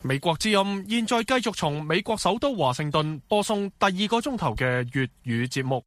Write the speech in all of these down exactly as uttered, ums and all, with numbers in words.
美國之音現在繼續從美國首都華盛頓播送第二個鐘頭嘅粵語節目。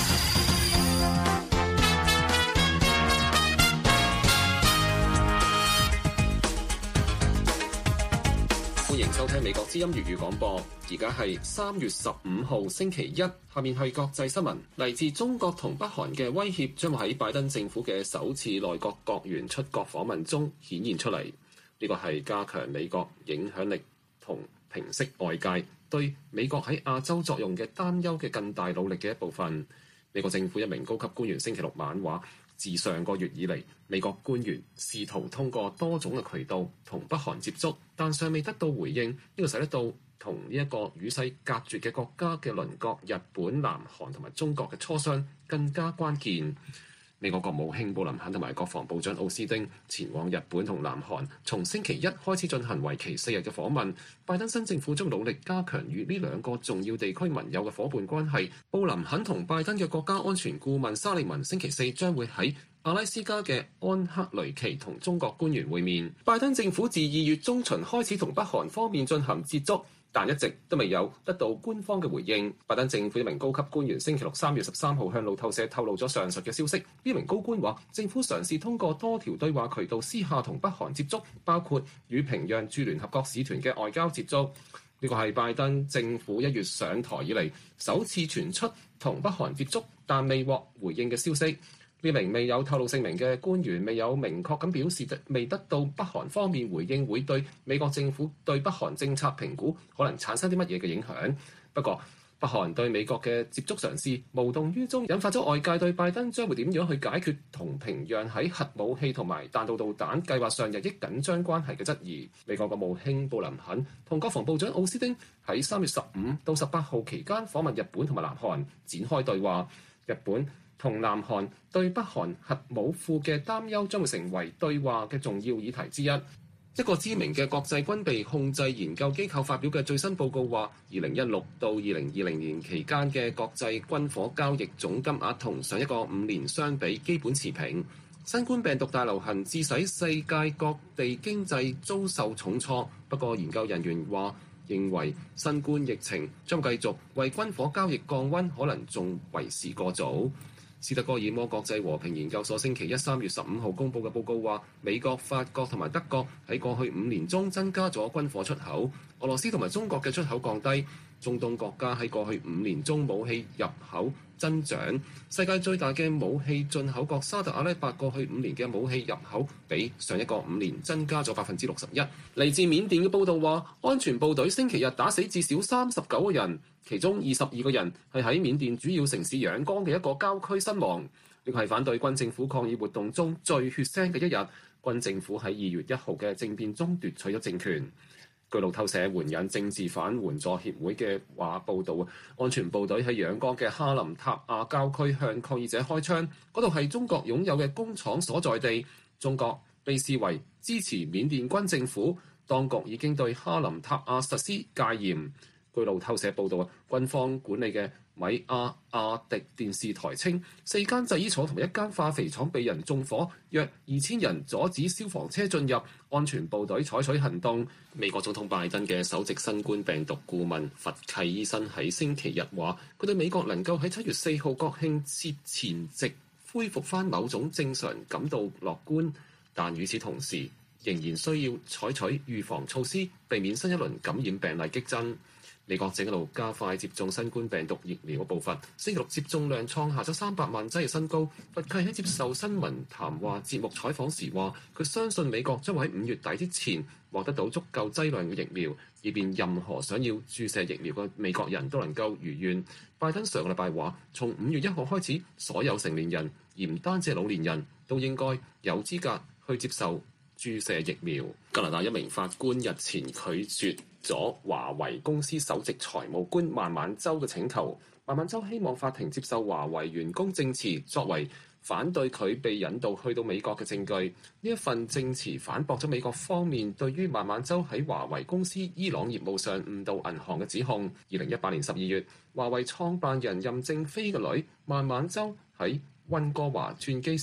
歡迎收聽美國之音粵語廣播，而家係三月十五號星期一。下面係國際新聞。嚟自中國同北韓嘅威脅將會喺拜登政府嘅首次內閣閣員出國訪問中顯現出嚟。呢個係加強美國影響力同平息外界對美國喺亞洲作用嘅擔憂嘅更大努力嘅一部分。美國政府一名高級官員星期六晚話，自上個月以嚟，美國官員試圖通過多種嘅渠道同北韓接觸，但尚未得到回應。呢個使得到同呢一個與世隔絕嘅國家嘅鄰國日本、南韓同埋中國嘅磋商更加關鍵。美國國務卿布林肯同埋國防部長奧斯汀前往日本同南韓，從星期一開始進行為期四日嘅訪問。拜登新政府將努力加強與呢兩個重要地區盟友嘅伙伴關係。布林肯同拜登嘅國家安全顧問沙利文星期四將會喺阿拉斯加嘅安克雷奇同中國官員會面。拜登政府自二月中旬開始同北韓方面進行接觸，但一直都未有得到官方嘅回應。拜登政府一名高級官員星期六三月十三號向路透社透露咗上述嘅消息。呢名高官話，政府嘗試通過多條對話渠道私下同北韓接觸，包括與平壤駐聯合國使團嘅外交接觸。呢個係拜登政府一月上台以嚟首次傳出同北韓接觸但未獲回應嘅消息。呢名未有透露姓名嘅官員未有明確咁表示未得到北韓方面回應會對美國政府對北韓政策評估可能產生啲乜嘢嘅影響。不過北韓對美國嘅接觸嘗試無動於衷，引發咗外界對拜登將會點樣去解決同平壤喺核武器同埋彈道導彈計劃上日益緊張關係嘅質疑。美國國務卿布林肯同國防部長奧斯汀喺三月十五到十八號期間訪問日本同埋南韓，展開對話。日本同南韓對北韓核武庫嘅擔憂將會成為對話嘅重要議題之一。一個知名嘅國際軍備控制研究機構發表嘅最新報告話，二零一六到二零二零年期間嘅國際軍火交易總金額同上一個五年相比基本持平。新冠病毒大流行致使世界各地經濟遭受重挫，不過研究人員話認為新冠疫情將繼續為軍火交易降溫，可能仲為時過早。斯德哥爾摩國際和平研究所星期一三月十五號公佈嘅報告話，美國、法國同埋德國喺過去五年中增加咗軍火出口，俄羅斯同埋中國嘅出口降低。中東國家喺過去五年中武器入口增長，世界最大嘅武器進口國沙特阿拉伯過去五年嘅武器入口比上一個五年增加咗百分之六十一。嚟自緬甸嘅報道話，安全部隊星期日打死至少三十九個人，其中二十二個人係喺緬甸主要城市仰光嘅一個郊區身亡。呢個係反對軍政府抗議活動中最血腥嘅一日。軍政府喺二月一號嘅政變中奪取咗政權。據路透社援引政治犯援助協會嘅話報導，安全部隊喺仰光嘅哈林塔亞郊區向抗議者開槍，嗰度係中國擁有嘅工廠所在地。中國被視為支持緬甸軍政府，當局已經對哈林塔亞實施戒嚴。據路透社報導，軍方管理嘅米亞亞迪電視台稱，四間製衣廠同埋一間化肥廠被人縱火，約二千人阻止消防車進入，安全部隊採取行動。美國總統拜登嘅首席新冠病毒顧問佛契醫生喺星期日話，佢對美國能夠喺七月四號國慶節前夕恢復返某種正常感到樂觀，但與此同時仍然需要採取預防措施，避免新一輪感染病例激增。美國正一路加快接種新冠病毒疫苗嘅步伐，星期六接種量創下咗三百萬劑嘅新高。佛契喺接受新聞談話節目採訪時話，佢相信美國將會喺五月底之前獲得到足夠劑量嘅疫苗，以便任何想要注射疫苗嘅美國人都能夠如願。拜登上個禮拜話，從五月一號開始，所有成年人，而唔單止係老年人，都應該有資格去接受注射疫苗。加拿大一名法官日前拒絕咗華為公司首席財務官孟晚舟嘅請求。孟晚舟希望法庭接受華為員工證詞作為反對佢被引渡去到美國嘅證據。呢一份證詞反駁咗美國方面對於孟晚舟喺華為公司伊朗業務上誤導銀行嘅指控。二零一八年十二月，華為創辦人任正非嘅女孟晚舟喺溫哥華轉機時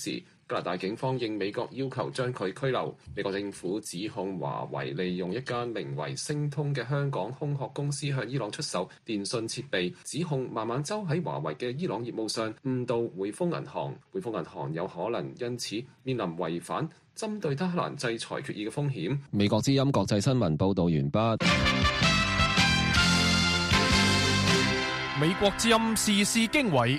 加拿大警方應美國要求將佢拘留。美國政府指控華為利用一間名為星通嘅香港空殼公司向伊朗出售電信設備，指控孟晚舟喺華為嘅伊朗業務上誤導匯豐銀行，匯豐銀行有可能因此面臨違反針對德黑蘭制裁決議嘅風險。 美國之音國際新聞報導完畢。 美國之音時事經緯。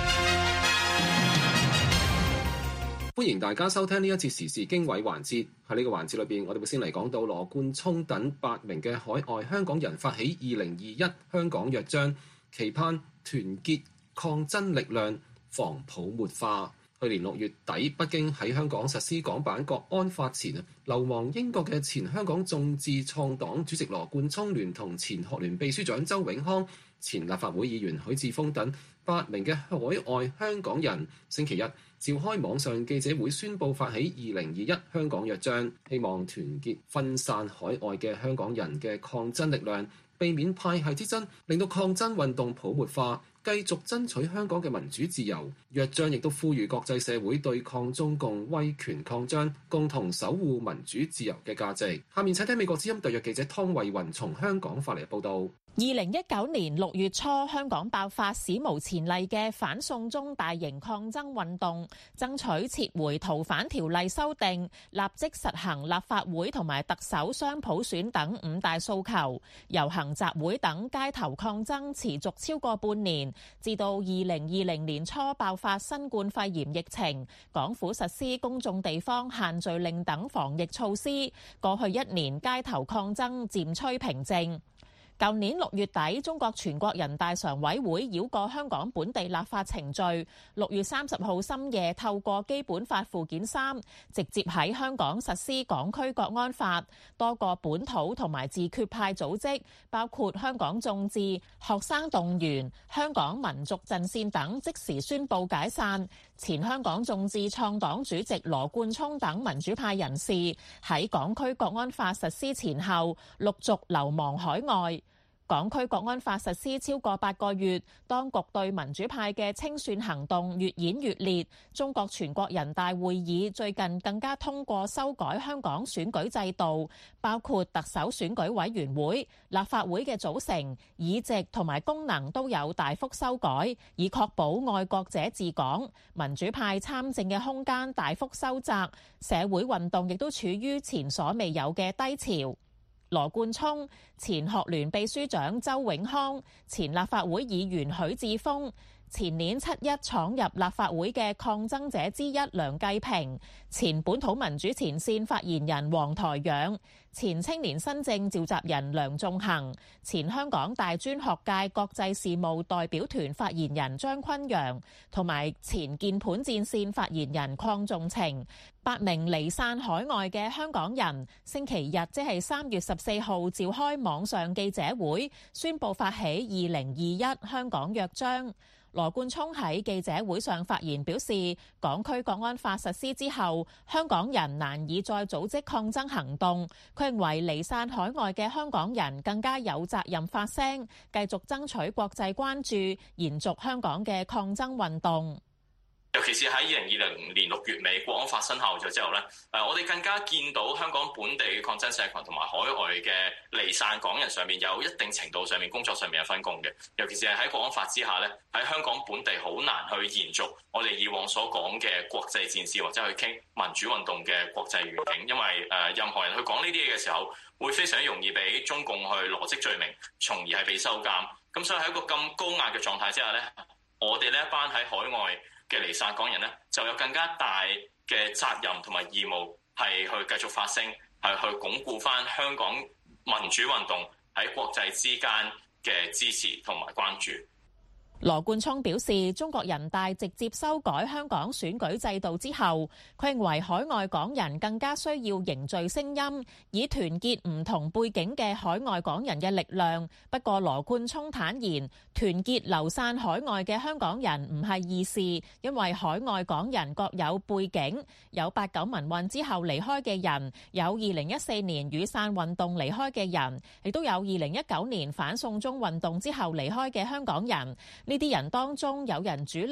歡迎大家收聽呢一節時事經緯環節。喺呢個環節裏邊，我哋會先嚟講到羅冠聰等八名嘅海外香港人發起二零二一香港約章，期盼團結抗爭力量，防泡沫化。去年六月底，北京喺香港實施港版國安法前，流亡英國嘅前香港眾志創黨主席羅冠聰聯同前學聯秘書長周永康、前立法會議員許智峰等八名嘅海外香港人，星期一召開網上記者會，宣布發起二零二一香港約章，希望團結分散海外嘅香港人嘅抗爭力量，避免派系之爭，令到抗爭運動泡沫化，繼續爭取香港嘅民主自由。約章亦都呼籲國際社會對抗中共威權擴張，共同守護民主自由嘅價值。下面請聽美國之音特約記者湯慧雲從香港發嚟嘅報導。 二零一九年六月初，香港爆發史無前例嘅反送中大型抗爭運動，爭取撤回逃犯條例修訂、立即實行立法會同埋特首雙普選等五大訴求。遊行集會等街頭抗爭持續超過半年，至到二零二零年初爆發新冠肺炎疫情，港府實施公眾地方限聚令等防疫措施。過去一年街頭抗爭漸趨平靜。舊年六月底，中國全國人大常委會繞過香港本地立法程序，六月三十號深夜透過基本法附件三，直接喺香港實施港區國安法。多個本土同埋自決派組織，包括香港眾志、學生動員、香港民族陣線等，即時宣布解散。前香港眾志創黨主席羅冠聰等民主派人士喺港區國安法實施前後，陸續流亡海外。港區國安法實施超過八個月，當局對民主派嘅清算行動越演越烈。中國全國人大會議最近更加通過修改香港選舉制度，包括特首選舉委員會、立法會嘅組成、議席同埋功能都有大幅修改，以確保愛國者治港。民主派參政嘅空間大幅收窄，社會運動亦都處於前所未有嘅低潮。羅冠聰、前學聯秘書長周永康、前立法會議員許智峰、前年七一闖入立法會嘅抗爭者之一梁繼平、前本土民主前線發言人黃台仰、前青年新政召集人梁頌恆、前香港大專學界國際事務代表團發言人張坤陽，同埋前鍵盤戰線發言人鄺頌晴，八名離散海外嘅香港人，星期日即係三月十四號召開網上記者會，宣布發起二零二一香港約章。羅冠聰喺記者會上發言表示，港區國安法實施之後，香港人難以再組織抗爭行動。佢認為離散海外嘅香港人更加有責任發聲，繼續爭取國際關注，延續香港嘅抗爭運動。 尤其是喺二零二零年六月尾國安法生效咗之後咧，誒我哋更加見到香港本地嘅抗爭社群同埋海外嘅離散港人上面有一定程度上面工作上面嘅分工嘅。尤其是係喺國安法之下咧，喺香港本地好難去延續我哋以往所講嘅國際戰士或者去傾民主運動嘅國際願景，因為誒任何人去講呢啲嘢嘅時候，會非常容易俾中共去羅織罪名，從而係被收監。咁所以喺一個咁高壓嘅狀態之下咧，我哋呢一班喺海外嘅離散港人咧，就有更加大嘅責任同埋義務，係去繼續發聲，係去鞏固翻香港民主運動喺國際之間嘅支持同埋關注。 羅冠聰表示，中國人大直接修改香港選舉制度之後，佢認為海外港人更加需要凝聚聲音，以團結唔同背景嘅海外港人嘅力量。不過羅冠聰坦言，團結流散海外嘅香港人唔係易事，因為海外港人各有背景，有八九民運之後離開嘅人，有二零一四年雨傘運動離開嘅人，亦都有二零一九年反送中運動之後離開嘅香港人。呢啲人當中有人主力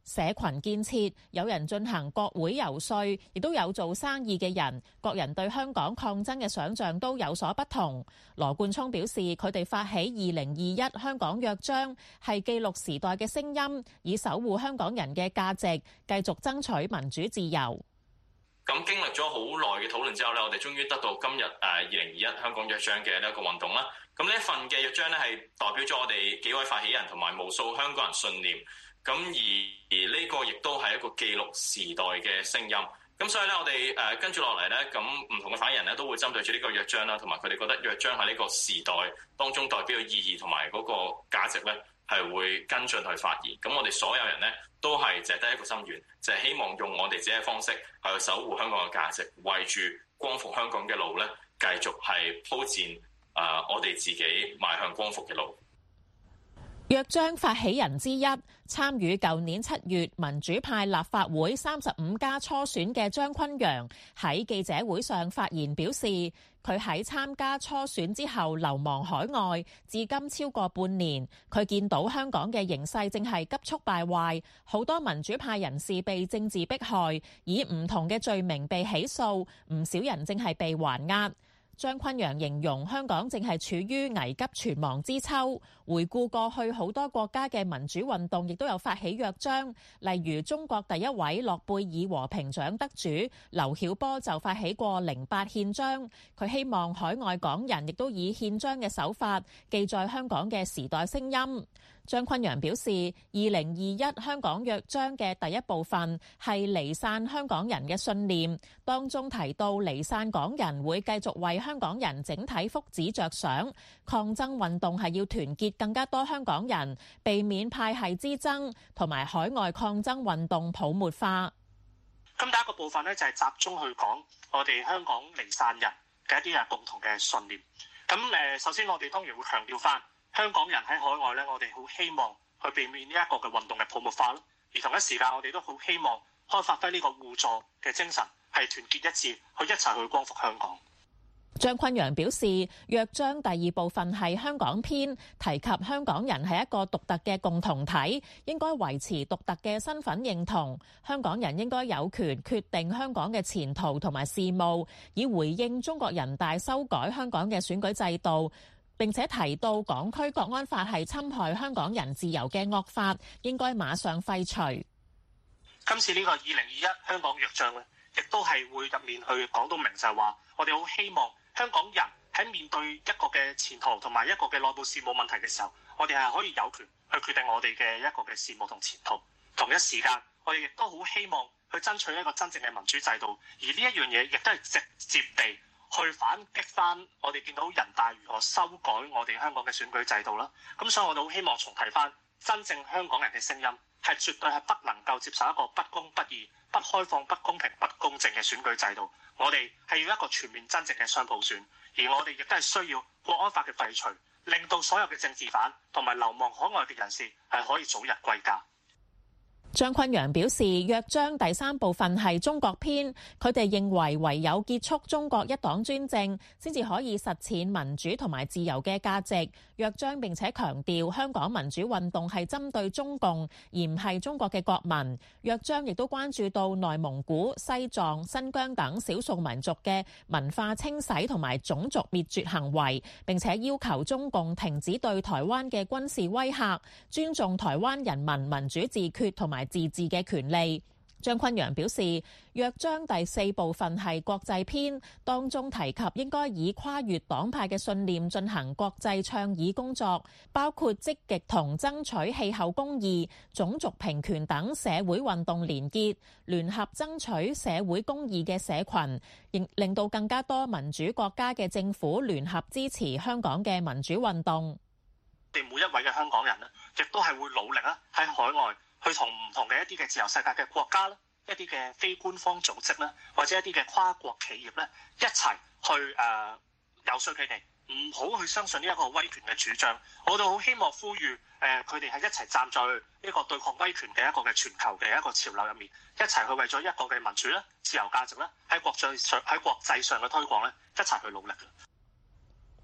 社群建設，有人進行國會遊說，亦都有做生意嘅人，各人對香港抗爭嘅想像都有所不同。羅冠聰表示，佢哋發起二零二一香港約章，係記錄時代嘅聲音，以守護香港人嘅價值，繼續爭取民主自由。 咁經歷咗好耐嘅討論之後咧，我哋終於得到今日誒二零二一香港約章嘅呢一個運動啦。咁呢一份嘅約章咧係代表咗我哋幾位發起人同埋無數香港人信念。咁而而呢個亦都係一個記錄時代嘅聲音。咁所以咧，我哋誒跟住落嚟咧，咁唔同嘅發起人咧都會針對住呢個約章啦，同埋佢哋覺得約章喺呢個時代當中代表嘅意義同埋嗰個價值咧，係會跟進去發言。咁我哋所有人咧都係淨係得一個心願，就係希望用我哋自己嘅方式去守護香港嘅價值，為住光復香港嘅路咧，繼續係鋪墊誒我哋自己邁向光復嘅路。 約章發起人之一，參與舊年七月民主派立法會三十五家初選嘅張崑陽喺記者會上發言表示，佢喺參加初選之後流亡海外，至今超過半年。佢見到香港嘅形勢正係急速敗壞，好多民主派人士被政治迫害，以唔同嘅罪名被起訴，唔少人正係被還押。張崑陽形容香港正係處於危急存亡之秋。回顧過去好多國家嘅民主運動，亦都有發起約章，例如中國第一位諾貝爾和平獎得主劉曉波就發起過零八憲章。佢希望海外港人亦都以憲章嘅手法記載香港嘅時代聲音。張崑陽表示，二零二一香港約章嘅第一部分係離散香港人嘅信念，當中提到離散港人會繼續為香港人整體福祉着想，抗爭運動係要團結更加多香港人，避免派系之爭同埋海外抗爭運動泡沫化。 咁第一個部分呢，就係集中去講我哋香港離散人嘅一啲係共同嘅信念。咁誒，首先我哋當然會強調翻。香港人喺海外咧，我哋好希望去避免呢一個嘅運動嘅泡沫化咯。而同一時間，我哋都好希望可以發揮呢個互助嘅精神，係團結一致，去一齊去光復香港。 張崑陽表示，約章第二部分係香港篇，提及香港人係一個獨特嘅共同體，應該維持獨特嘅身份認同。香港人應該有權決定香港嘅前途同埋事務，以回應中國人大修改香港嘅選舉制度。並且提到港區國安法係侵害香港人自由嘅惡法，應該馬上廢除。 今次呢個二零二一香港約章咧，亦都係會入面去講到明，就係話我哋好希望香港人喺面對一個嘅前途同埋一個嘅內部事務問題嘅時候，我哋係可以有權去決定我哋嘅一個嘅事務同前途。同一時間，我哋亦都好希望去爭取一個真正嘅民主制度，而呢一樣嘢亦都係直接地去反擊翻我哋見到人大如何修改我哋香港嘅選舉制度啦。咁所以我哋好希望重提翻真正香港人嘅聲音，係絕對係不能夠接受一個不公不義、不開放、不公平、不公正嘅選舉制度。我哋係要一個全面真正嘅雙普選，而我哋亦都係需要國安法嘅廢除，令到所有嘅政治犯同埋流亡海外嘅人士係可以早日歸家。 張崑陽表示，約章第三部分係中國篇，佢哋認為唯有結束中國一黨專政，先至可以實踐民主同埋自由嘅價值。約章並且強調香港民主運動係針對中共，而唔係中國嘅國民。約章亦都關注到內蒙古、西藏、新疆等少數民族嘅文化清洗同埋種族滅絕行為，並且要求中共停止對台灣嘅軍事威嚇，尊重台灣人民民主自決同埋自治嘅權利。張崑陽表示，約章第四部分係國際篇，當中提及應該以跨越黨派嘅信念進行國際倡議工作，包括積極同爭取氣候公義、種族平權等社會運動連結，聯合爭取社會公義嘅社群，令到更加多民主國家嘅政府聯合支持香港嘅民主運動。 我哋每一位嘅香港人咧，亦都係會努力啦，喺海外去同唔同嘅一啲嘅自由世界嘅國家啦，一啲嘅非官方組織啦，或者一啲嘅跨國企業咧，一齊去誒遊說佢哋，唔好去相信呢一個威權嘅主張。我哋好希望呼籲誒佢哋係一齊站在呢個對抗威權嘅一個嘅全球嘅一個潮流入面，一齊去為咗一個嘅民主啦、自由價值啦，喺國際上喺國際上嘅推廣咧，一齊去努力嘅。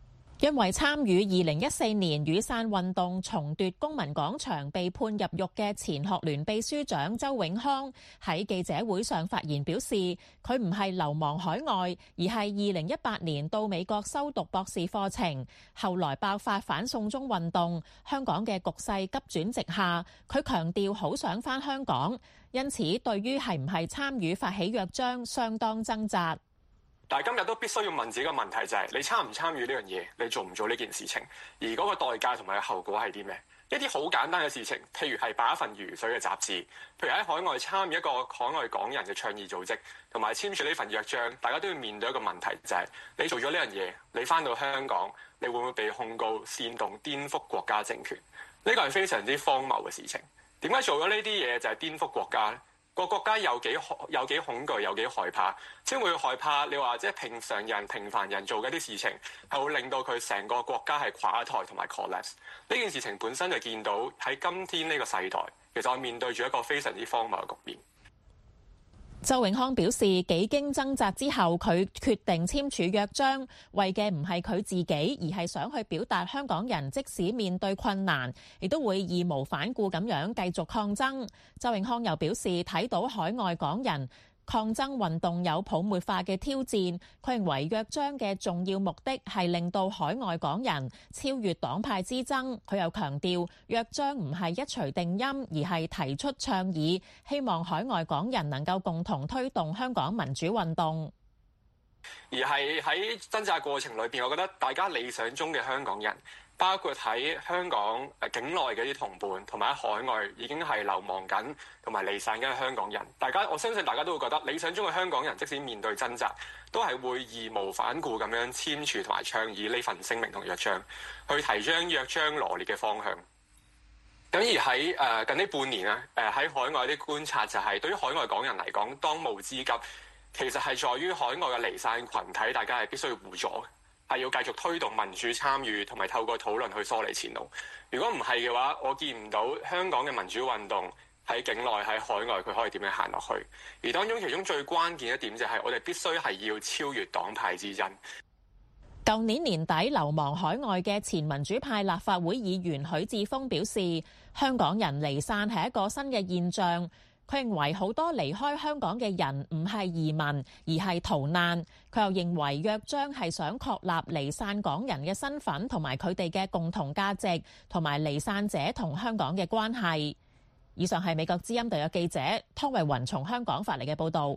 因為參與二零一四年雨傘運動重奪公民廣場被判入獄嘅前學聯秘書長周永康喺記者會上發言表示，佢唔係流亡海外，而係二零一八年到美國修讀博士課程，後來爆發反送中運動，香港嘅局勢急轉直下，佢強調好想返香港，因此對於係唔係參與發起約章相當掙扎。 但係今日都必須要問自己個問題，就係你參唔參與呢樣嘢，你做唔做呢件事情，而嗰個代價同埋個後果係啲咩？一啲好簡單嘅事情，譬如係擺一份如水嘅雜誌，譬如喺海外參與一個海外港人嘅倡議組織，同埋簽署呢份約章，大家都要面對一個問題，就係你做咗呢樣嘢，你返到香港，你會唔會被控告煽動顛覆國家政權？呢個係非常之荒謬嘅事情。點解做咗呢啲嘢就係顛覆國家呢？個國家有幾有幾恐懼，有幾害怕，先會害怕你話即係平常人、平凡人做嘅啲事情，係會令到佢成個國家係垮台同埋 collapse。呢件事情本身就見到喺今天呢個世代，其實我面對住一個非常之荒謬嘅局面。 周永康表示，幾經掙扎之後，佢決定簽署約章，為嘅唔係佢自己，而係想去表達香港人即使面對困難，亦都會義無反顧咁樣繼續抗爭。周永康又表示，睇到海外港人抗爭運動有泡沫化嘅挑戰，佢認為約章嘅重要目的係令到海外港人超越黨派之爭。佢又強調，約章唔係一錘定音，而係提出倡議，希望海外港人能夠共同推動香港民主運動。 而係喺掙扎過程裏邊，我覺得大家理想中嘅香港人，包括喺香港境內嘅啲同伴，同埋喺海外已經係流亡緊同埋離散緊嘅香港人，大家我相信大家都會覺得理想中嘅香港人，即使面對掙扎，都係會義無反顧咁樣簽署同埋倡議呢份聲明同約章，去提倡約章羅列嘅方向。咁而喺誒近呢半年啊，誒喺海外啲觀察就係，對於海外港人嚟講，當務之急其實係在於海外嘅離散群體，大家係必須要互助，係要繼續推動民主參與，同埋透過討論去梳理前路。如果唔係嘅話，我見唔到香港嘅民主運動喺境內喺海外佢可以點樣行落去。而當中其中最關鍵一點就係，我哋必須係要超越黨派之爭。 舊年年底流亡海外嘅前民主派立法會議員許智峰表示，香港人離散係一個新嘅現象。佢認為好多離開香港嘅人唔係移民，而係逃難。佢又認為約章係想確立離散港人嘅身份同埋佢哋嘅共同價值，同埋離散者同香港嘅關係。以上係美國之音特約記者湯慧雲從香港發嚟嘅報導。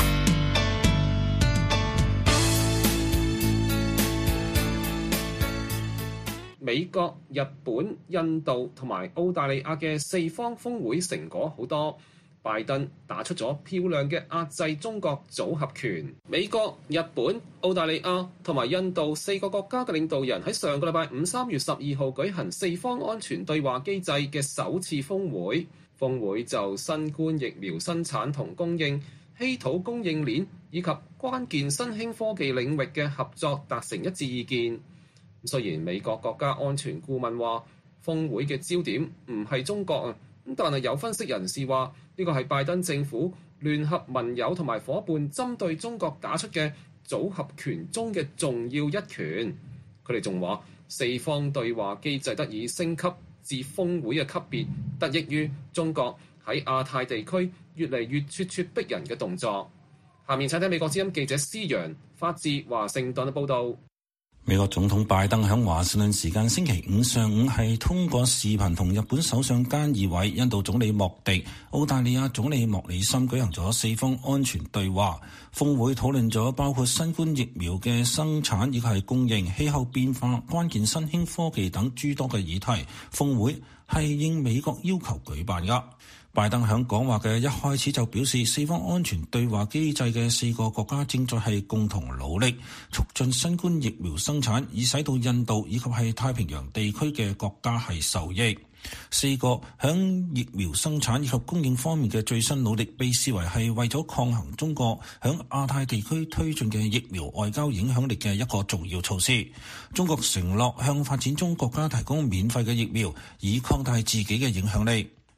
美國、日本、印度同埋澳大利亞嘅四方峰會成果好多。拜登打出咗漂亮嘅壓制中國組合拳。美國、日本、澳大利亞同埋印度四個國家嘅領導人喺上個禮拜五三月十二號舉行四方安全對話機制嘅首次峰會。峰會就新冠疫苗生產同供應、稀土供應鏈以及關鍵新興科技領域嘅合作達成一致意見。雖然美國國家安全顧問話峰會嘅焦點唔係中國啊，但係有分析人士話呢個係拜登政府聯合盟友同埋夥伴針對中國打出嘅組合拳中嘅重要一拳。佢哋仲話四方對話機制得以升級至峰會嘅級別，得益於中國喺亞太地區越嚟越咄咄逼人嘅動作。下面請睇美國之音記者施陽發自華盛頓嘅報導。 美國總統拜登喺華盛頓時間星期五上午係通過視頻同日本首相菅義偉、印度總理莫迪、澳大利亞總理莫里森舉行咗四方安全對話。峰會討論咗包括新冠疫苗嘅生產以及係供應、氣候變化、關鍵新興科技等諸多嘅議題。峰會係應美國要求舉辦噶。拜登喺講話嘅一開始就表示，四方安全對話機制嘅四個國家正在係共同努力促進新冠疫苗生產，以使到印度以及係太平洋地區嘅國家係受益。四個響疫苗生產以及供應方面嘅最新努力，被視為係為咗抗衡中國響亞太地區推進嘅疫苗外交影響力嘅一個重要措施。中國承諾向發展中國家提供免費嘅疫苗，以擴大自己嘅影響力。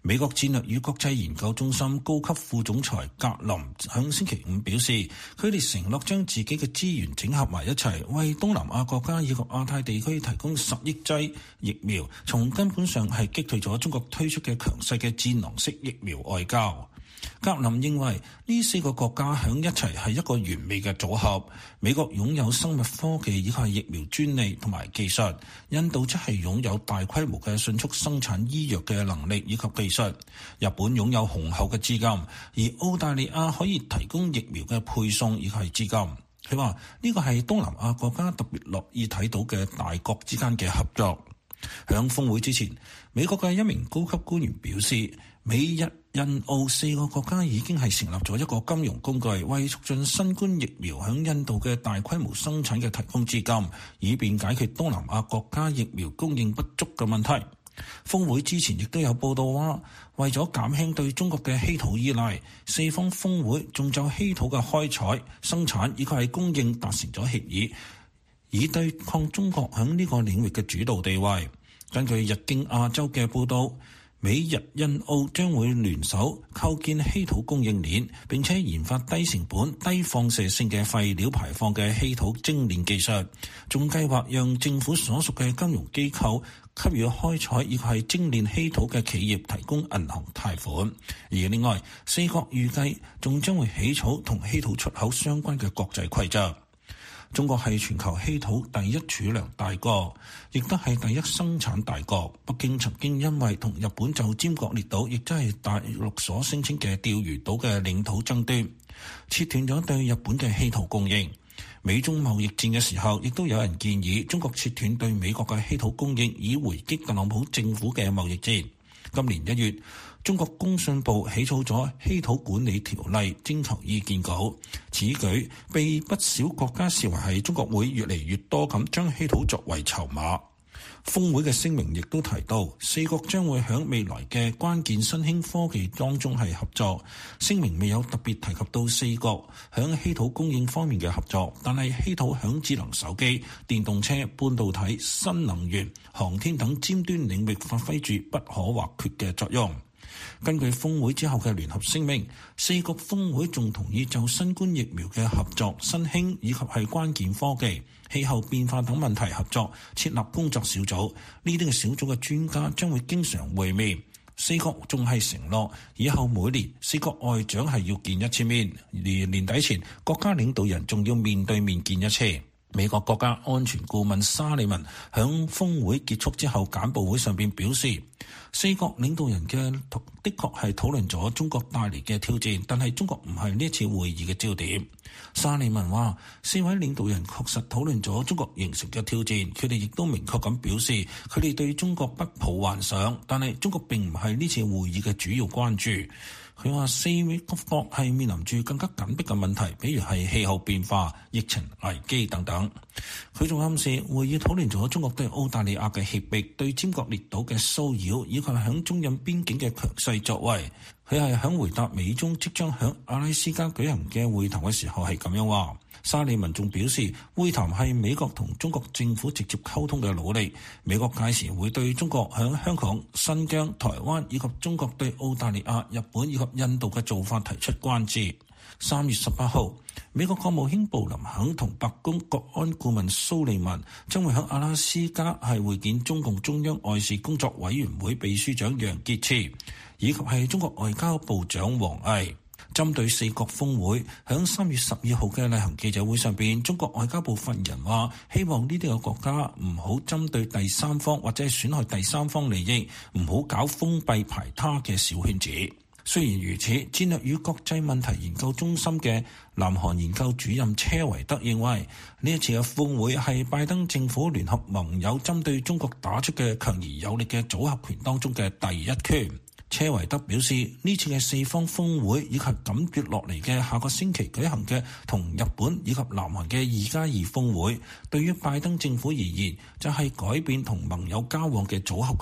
美國戰略與國際研究中心高級副總裁格林響星期五表示，佢哋承諾將自己嘅資源整合埋一齊，為東南亞國家以及亞太地區提供十億劑疫苗，從根本上係擊退咗中國推出嘅強勢嘅戰狼式疫苗外交。格林認為呢四個國家響一齊係一個完美嘅組合。美國擁有生物科技以及係疫苗專利同埋技術，印度則係擁有大規模嘅迅速生產醫藥嘅能力以及技術，日本擁有雄厚嘅資金，而澳大利亞可以提供疫苗嘅配送以及係資金。佢話呢個係東南亞國家特別樂意睇到嘅大國之間嘅合作。響峰會之前，美國嘅一名高級官員表示，美日印澳四個國家已經係成立咗一個金融工具，為促進新冠疫苗響印度嘅大規模生產嘅提供資金，以便解決東南亞國家疫苗供應不足嘅問題。峰會之前亦都有報道話，為咗減輕對中國嘅稀土依賴，四方峰會仲就稀土嘅開採、生產以及係供應達成咗協議，以對抗中國響呢個領域嘅主導地位。根據日經亞洲嘅報道，美日印澳將會聯手構建稀土供應鏈，並且研發低成本、低放射性嘅廢料排放嘅稀土精煉技術，仲計劃讓政府所屬嘅金融機構給予開採以及係精煉稀土嘅企業提供銀行貸款。而另外，四國預計仲將會起草同稀土出口相關嘅國際規則。中國係全球稀土第一儲量大國，亦都係第一生產大國。北京曾經因為同日本就尖閣列島，亦都係大陸所聲稱嘅釣魚島嘅領土爭端，切斷咗對日本嘅稀土供應。美中貿易戰嘅時候，亦都有人建議中國切斷對美國嘅稀土供應，以回擊特朗普政府嘅貿易戰。今年一月，中國工信部起草咗稀土管理條例徵求意見稿，此舉被不少國家視為係中國會越嚟越多咁將稀土作為籌碼。峰會嘅聲明亦都提到，四國將會喺未來嘅關鍵新興科技當中係合作。聲明未有特別提及到四國喺稀土供應方面嘅合作，但係稀土喺智能手機、電動車、半導體、新能源、航天等尖端領域發揮住不可或缺嘅作用。根據峰會之後嘅聯合聲明，四國峰會仲同意就新冠疫苗嘅合作、新興以及係關鍵科技、氣候變化等問題合作，設立工作小組。呢啲嘅小組嘅專家將會經常會面。四國仲係承諾，以後每年四國外長係要見一次面，而年底前國家領導人仲要面對面見一次。美國國家安全顧問沙利文響峰會結束之後簡報會上邊表示，四國領導人嘅的確係討論咗中國帶嚟嘅挑戰，但係中國唔係呢一次會議嘅焦點。沙利文話，四位領導人確實討論咗中國形成嘅挑戰，佢哋亦都明確咁表示，佢哋對中國不抱幻想，但係中國並唔係呢次會議嘅主要關注。佢話四國係面臨住更加緊迫嘅問題，比如係氣候變化、疫情危機等等。佢仲暗示會議討論咗中國對澳大利亞嘅脅迫、對尖閣列島嘅騷擾，以及響中印邊境嘅強勢作為。佢係響回答美中即將響阿拉斯加舉行嘅會談嘅時候係咁樣話。沙利文仲表示，會談係美國同中國政府直接溝通嘅努力。美國屆時會對中國響香港、新疆、台灣以及中國對澳大利亞、日本以及印度嘅做法提出關注。三月十八號，美國國務卿布林肯同白宮國安顧問蘇利文將會喺阿拉斯加係會見中共中央外事工作委員會秘書長楊潔篪，以及係中國外交部長王毅。針對四國峰會，喺三月十二號嘅例行記者會上邊，中國外交部發言人話，希望呢啲嘅國家唔好針對第三方或者係損害第三方利益，唔好搞封閉排他嘅小圈子。雖然如此，戰略與國際問題研究中心嘅南韓研究主任車維德認為，呢一次嘅峰會係拜登政府聯合盟友針對中國打出嘅強而有力嘅組合拳當中嘅第一拳。車維德表示，呢次嘅四方峰會以及緊接落嚟嘅下個星期舉行嘅同日本以及南韓嘅二加二峰會，對於拜登政府而言就係改變同盟友交往嘅組合拳。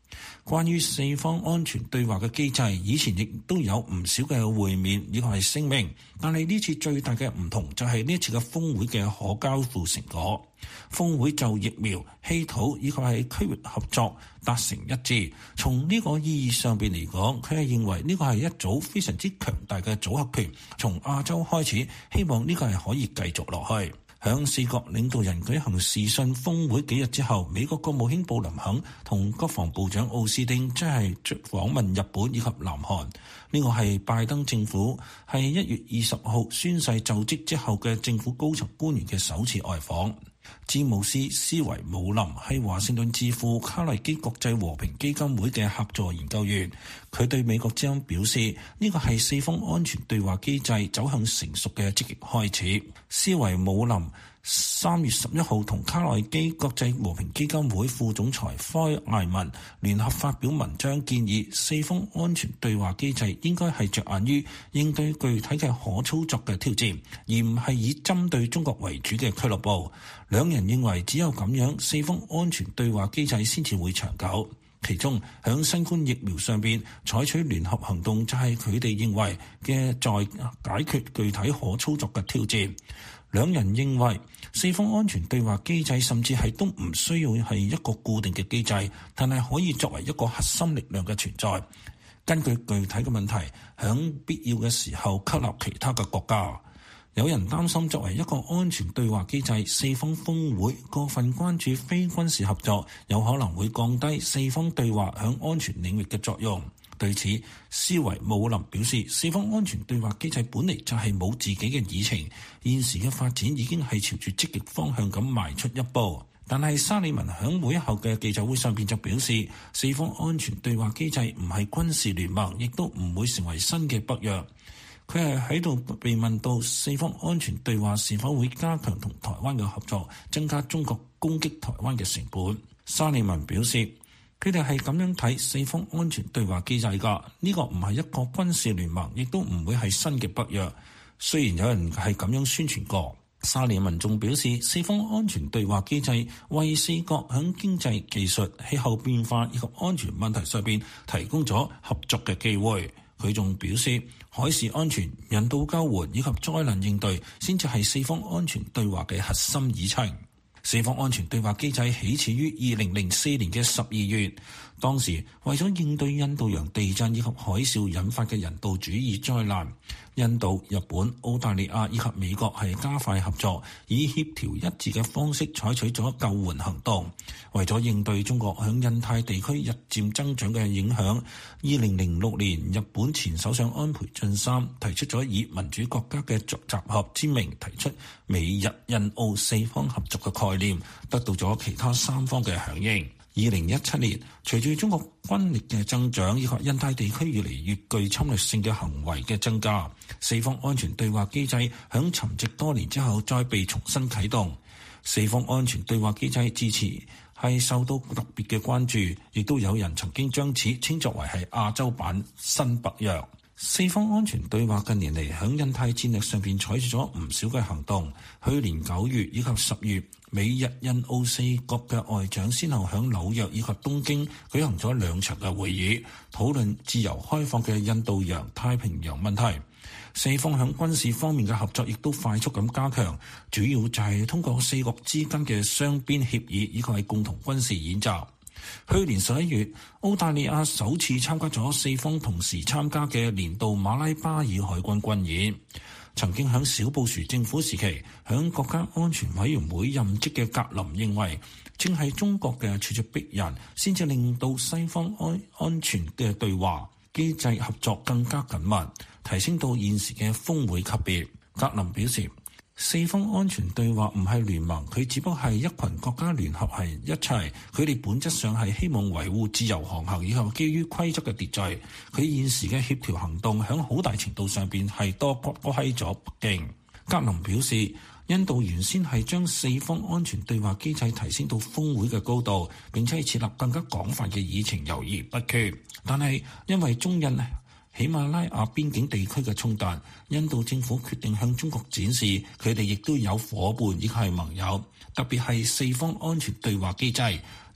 關於四方安全對話嘅機制，以前亦都有唔少嘅會面，以及係聲明。但係呢次最大嘅唔同就係呢次嘅峰會嘅可交付成果。峰會就疫苗、稀土以及係區域合作達成一致。從呢個意義上邊嚟講，佢係認為呢個係一組非常之強大嘅組合拳。從亞洲開始，希望呢個係可以繼續落去。響四國領導人舉行視訊峰會幾日之後，美國國務卿布林肯同國防部長奧斯汀即係訪問日本以及南韓。呢個係拜登政府係一月二十號宣誓就職之後嘅政府高層官員嘅首次外訪。詹姆斯·斯維姆林係華盛頓智庫卡內基國際和平基金會嘅客座研究員，佢對美國之音表示，呢個係四方安全對話機制走向成熟嘅積極開始。斯維姆林三月十一號同卡內基國際和平基金會副總裁科艾文聯合發表文章，建議四方安全對話機制應該係着眼於應對具體嘅可操作嘅挑戰，而唔係以針對中國為主嘅俱樂部。兩人認為只有咁樣，四方安全對話機制先至會長久。其中響新冠疫苗上邊採取聯合行動，就係佢哋認為嘅在解決具體可操作嘅挑戰。兩人認為四方安全對話機制甚至係都唔需要係一個固定嘅機制，但係可以作為一個核心力量嘅存在，根據具體嘅問題響必要嘅時候吸納其他嘅國家。有人擔心作為一個安全對話機制，四方峰會過分關注非軍事合作，有可能會降低四方對話響安全領域嘅作用。對此，斯維姆林表示，四方安全對話機制本嚟就係冇自己嘅議程，現時嘅發展已經係朝住積極方向咁邁出一步。但係沙利文響會後嘅記者會上邊就表示，四方安全對話機制唔係軍事聯盟，亦都唔會成為新嘅北約。佢係喺度被問到四方安全對話是否會加強同台灣嘅合作，增加中國攻擊台灣嘅成本。沙利文表示，佢哋係咁樣睇四方安全對話機制㗎，呢個唔係一個軍事聯盟，亦都唔會係新嘅北約。雖然有人係咁樣宣傳過，沙利文仲表示，四方安全對話機制為四國響經濟、技術、氣候變化以及安全問題上邊提供咗合作嘅機會。佢仲表示，海事安全、人道救援以及災難應對先至係四方安全對話嘅核心議程。四方安全對話機制起始於二零零四年嘅十二月，當時為咗應對印度洋地震以及海嘯引發嘅人道主義災難，印度、日本、澳大利亞以及美國係加快合作，以協調一致嘅方式採取咗救援行動。為咗應對中國響印太地區日漸增長嘅影響，二零零六年日本前首相安倍晉三提出咗以民主國家嘅集合之名提出美日印澳四方合作嘅概念，得到咗其他三方嘅響應。二零一七年，隨住中國軍力嘅增長以及印太地區越嚟越具侵略性嘅行為嘅增加，四方安全對話機制響沉寂多年之後再被重新啟動。四方安全對話機制支持係受到特別嘅關注，亦都有人曾經將此稱作為係亞洲版新北約。四方安全對話近年嚟響印太戰略上邊採取咗唔少嘅行動。去年九月以及十月，美日印澳四國嘅外長先後響紐約以及東京舉行咗兩場嘅會議，討論自由開放嘅印度洋太平洋問題。四方響軍事方面嘅合作亦都快速咁加強，主要就係通過四國之間嘅雙邊協議以及係共同軍事演習。去年十一月，澳大利亞首次參加咗四方同時參加嘅年度馬拉巴爾海軍軍演。曾經響小布殊政府時期響國家安全委員會任職嘅格林認為，正係中國嘅咄咄逼人，先至令到西方安安全嘅對話機制合作更加緊密，提升到現時嘅峰會級別。格林表示，四方安全對話唔係聯盟，佢只不過係一群國家聯合係一齊，佢哋本質上係希望維護自由航行以及基於規則嘅秩序。佢現時嘅協調行動響好大程度上邊係多國歸咗北京。格林表示，印度原先係將四方安全對話機制提升到峰會嘅高度，並且係設立更加廣泛嘅議程，猶豫不決。但係因為中印喜馬拉雅邊境地區嘅衝突，印度政府決定向中國展示佢哋亦都有夥伴，亦係盟友，特別係四方安全對話機制，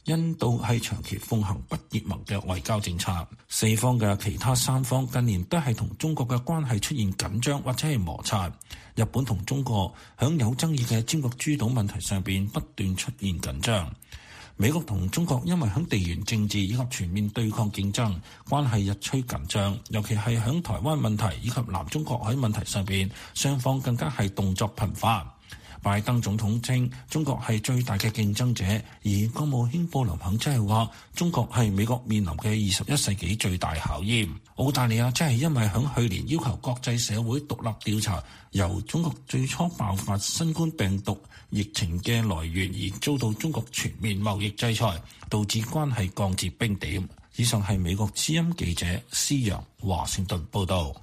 印度係長期奉行不結盟嘅外交政策。四方嘅其他三方近年都係同中國嘅關係出現緊張或者係摩擦。日本同中國響有爭議嘅尖閣諸島問題上邊不斷出現緊張。美國同中國因為響地緣政治以及全面對抗競爭，關係日趨緊張，尤其係響台灣問題以及南中國海問題上邊，雙方更加係動作頻發。拜登總統稱中國係最大嘅競爭者，而國務卿布林肯即係話中國係美國面臨嘅二十一世紀最大考驗。澳大利亞即係因為響去年要求國際社會獨立調查由中國最初爆發新冠病毒疫情嘅來源，而遭到中國全面貿易制裁，導致關係降至冰點。以上係美國之音記者施陽華盛頓報道。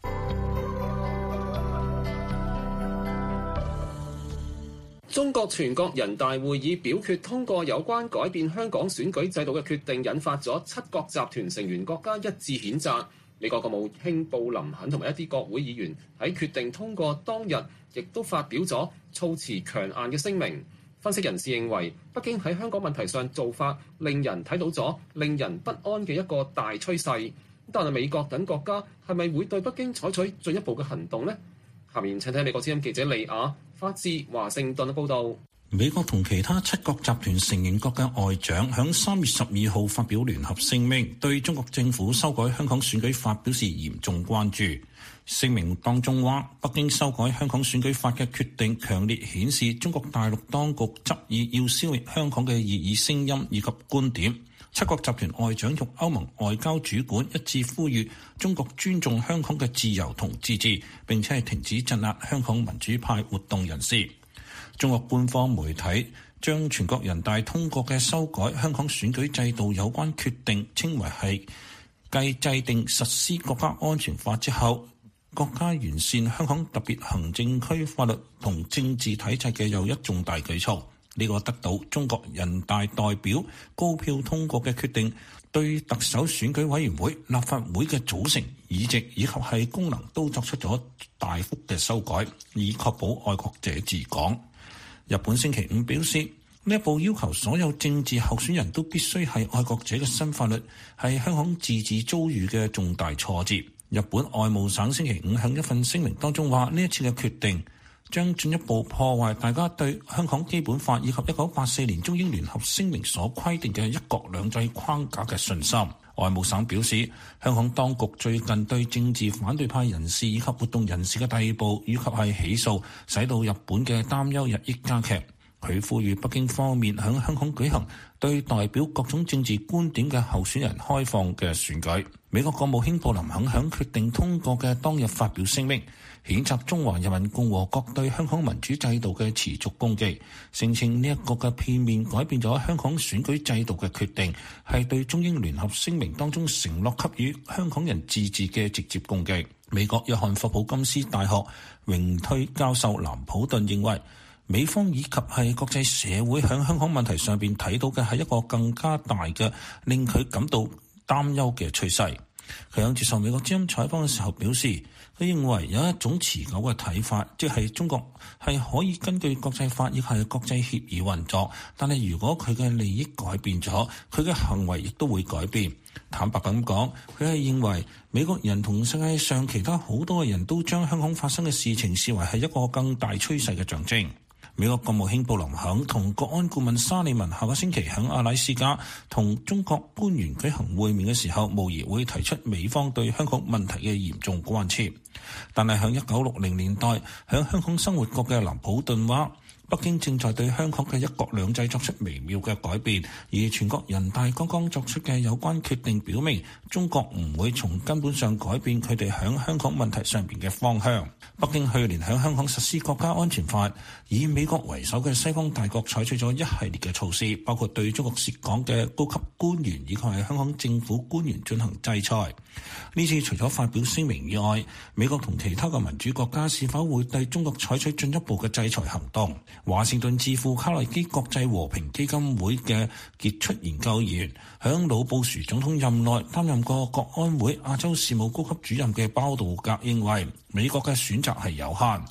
中國全國人大會議表決通過有關改變香港選舉制度嘅決定，引發咗七國集團成員國家一致譴責。美國國務卿布林肯同埋一啲國會議員喺決定通過當日，亦都發表咗措辭強硬嘅聲明。分析人士認為，北京喺香港問題上做法令人睇到咗令人不安嘅一個大趨勢。但係美國等國家係咪會對北京採取進一步嘅行動呢？下面請睇美國之音記者利亞發自華盛頓嘅報導。 美國同其他七國集團成員國嘅外長響三月十二號發表聯合聲明，對中國政府修改香港選舉法表示嚴重關注。聲明當中話，北京修改香港選舉法嘅決定強烈顯示中國大陸當局執意要消滅香港嘅異議聲音以及觀點。七國集團外長與歐盟外交主管一致呼籲中國尊重香港嘅自由同自治，並且係停止鎮壓香港民主派活動人士。中國官方媒體將全國人大通過嘅修改香港選舉制度有關決定稱為係繼制定實施國家安全法之後，國家完善香港特別行政區法律同政治體制嘅又一重大舉措。呢個得到中國人大代表高票通過嘅決定，對特首選舉委員會、立法會嘅組成、議席以及係功能都作出咗大幅嘅修改，以確保愛國者治港。日本星期五表示，呢一部要求所有政治候選人都必須係愛國者嘅新法律，係香港自治遭遇嘅重大挫折。日本外務省星期五喺一份聲明當中話，呢一次嘅決定將進一步破壞大家對香港基本法以及一九八四年中英聯合聲明所規定嘅一國兩制框架嘅信心。外務省表示，香港當局最近對政治反對派人士以及活動人士嘅逮捕以及係起訴，使到日本嘅擔憂日益加劇。佢呼籲北京方面喺香港舉行對代表各種政治觀點嘅候選人開放嘅選舉。美國國務卿布林肯喺決定通過嘅當日發表聲明，譴責中華人民共和國對香港民主制度嘅持續攻擊，聲稱呢一個嘅片面改變咗香港選舉制度嘅決定，係對中英聯合聲明當中承諾給予香港人自治嘅直接攻擊。美國約翰霍普金斯大學榮退教授藍普頓認為，美方以及係國際社會喺香港問題上邊睇到嘅係一個更加大嘅令佢感到擔憂嘅趨勢。佢喺接受美國之音採訪嘅時候表示，佢認為有一種持久嘅睇法，即係中國係可以根據國際法亦係國際協議運作，但係如果佢嘅利益改變咗，佢嘅行為亦都會改變。坦白咁講，佢係認為美國人同世界上其他好多嘅人都將香港發生嘅事情視為係一個更大趨勢嘅象徵。美國國務卿布林肯同國安顧問沙利文下個星期喺阿拉斯加同中國官員舉行會面嘅時候，無疑會提出美方對香港問題嘅嚴重關切。但係喺一九六零年代喺香港生活過嘅藍普頓話，北京正在對香港嘅一國兩制作出微妙嘅改變，而全國人大剛剛作出嘅有關決定表明，中國唔會從根本上改變佢哋喺香港問題上邊嘅方向。北京去年喺香港實施國家安全法，以美國為首嘅西方大國採取咗一系列嘅措施，包括對中國涉港嘅高級官員以及係香港政府官員進行制裁。呢次除咗發表聲明以外，美國同其他嘅民主國家是否會對中國採取進一步嘅制裁行動？華盛頓智庫卡內基國際和平基金會嘅傑出研究員，響老布殊總統任內擔任過國安會亞洲事務高級主任嘅包道格認為，美國嘅選擇係有限。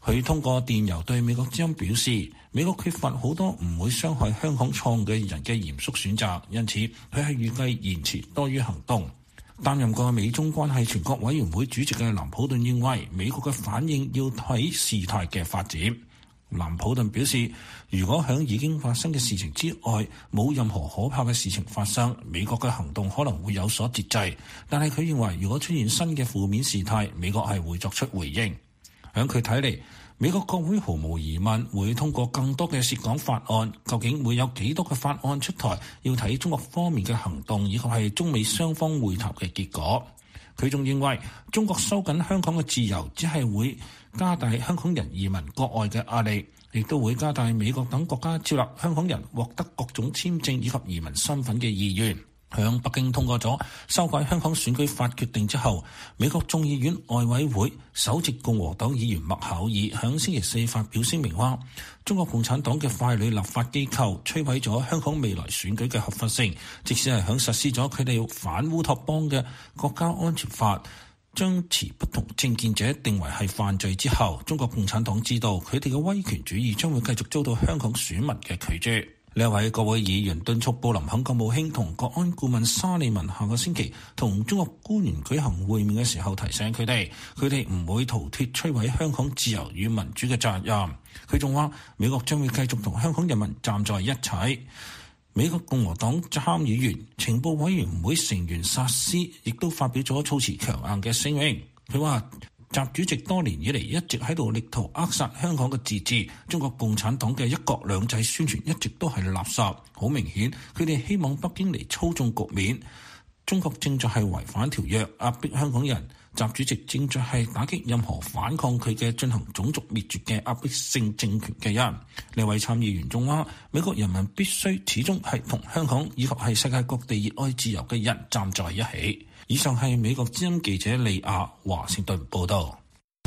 佢通過電郵對美國之音表示，美國缺乏好多唔會傷害香港創嘅人嘅嚴肅選擇，因此佢係預計言辭多於行動。擔任過美中關係全國委員會主席嘅藍普頓認為，美國嘅反應要睇事態嘅發展。藍普頓表示，如果喺已經發生嘅事情之外冇任何可怕嘅事情發生，美國嘅行動可能會有所節制。但係佢認為，如果出現新嘅負面事態，美國係會作出回應。喺佢睇嚟，美國國會毫無疑問會通過更多嘅涉港法案，究竟會有幾多嘅法案出台，要睇中國方面嘅行動，以及係中美雙方會談嘅結果。佢仲認為，中國收緊香港嘅自由，只係會加大香港人移民國外嘅壓力，亦都會加大美國等國家接納香港人獲得各種簽證以及移民身份嘅意願。響北京通過咗修改香港選舉法決定之後，美國眾議院外委會首席共和黨議員麥考爾響星期四發表聲明話，中國共產黨嘅傀儡立法機構摧毀咗香港未來選舉嘅合法性，即使係響實施咗佢哋反烏托邦嘅國家安全法，將持不同政見者定為係犯罪之後，中國共產黨知道佢哋嘅威權主義將會繼續遭到香港選民嘅拒絕。呢一位國會議員敦促布林肯國務卿同國安顧問沙利文下個星期同中國官員舉行會面嘅時候提醒佢哋，佢哋唔會逃脫摧毀香港自由與民主嘅責任。佢仲話，美國將會繼續同香港人民站在一起。美國共和黨參議員情報委員會成員薩斯亦都發表咗措辭強硬嘅聲明，佢話，習主席多年以嚟一直喺度力圖扼殺香港嘅自治，中國共產黨嘅一國兩制宣傳一直都係垃圾。好明顯，佢哋希望北京嚟操縱局面。中國正在係違反條約，壓迫香港人。習主席正在係打擊任何反抗佢嘅進行種族滅絕嘅壓迫性政權嘅人。呢位參議員仲話，美國人民必須始終係同香港以及係世界各地熱愛自由嘅人站在一起。以上係美國之音記者利亞華盛頓報道。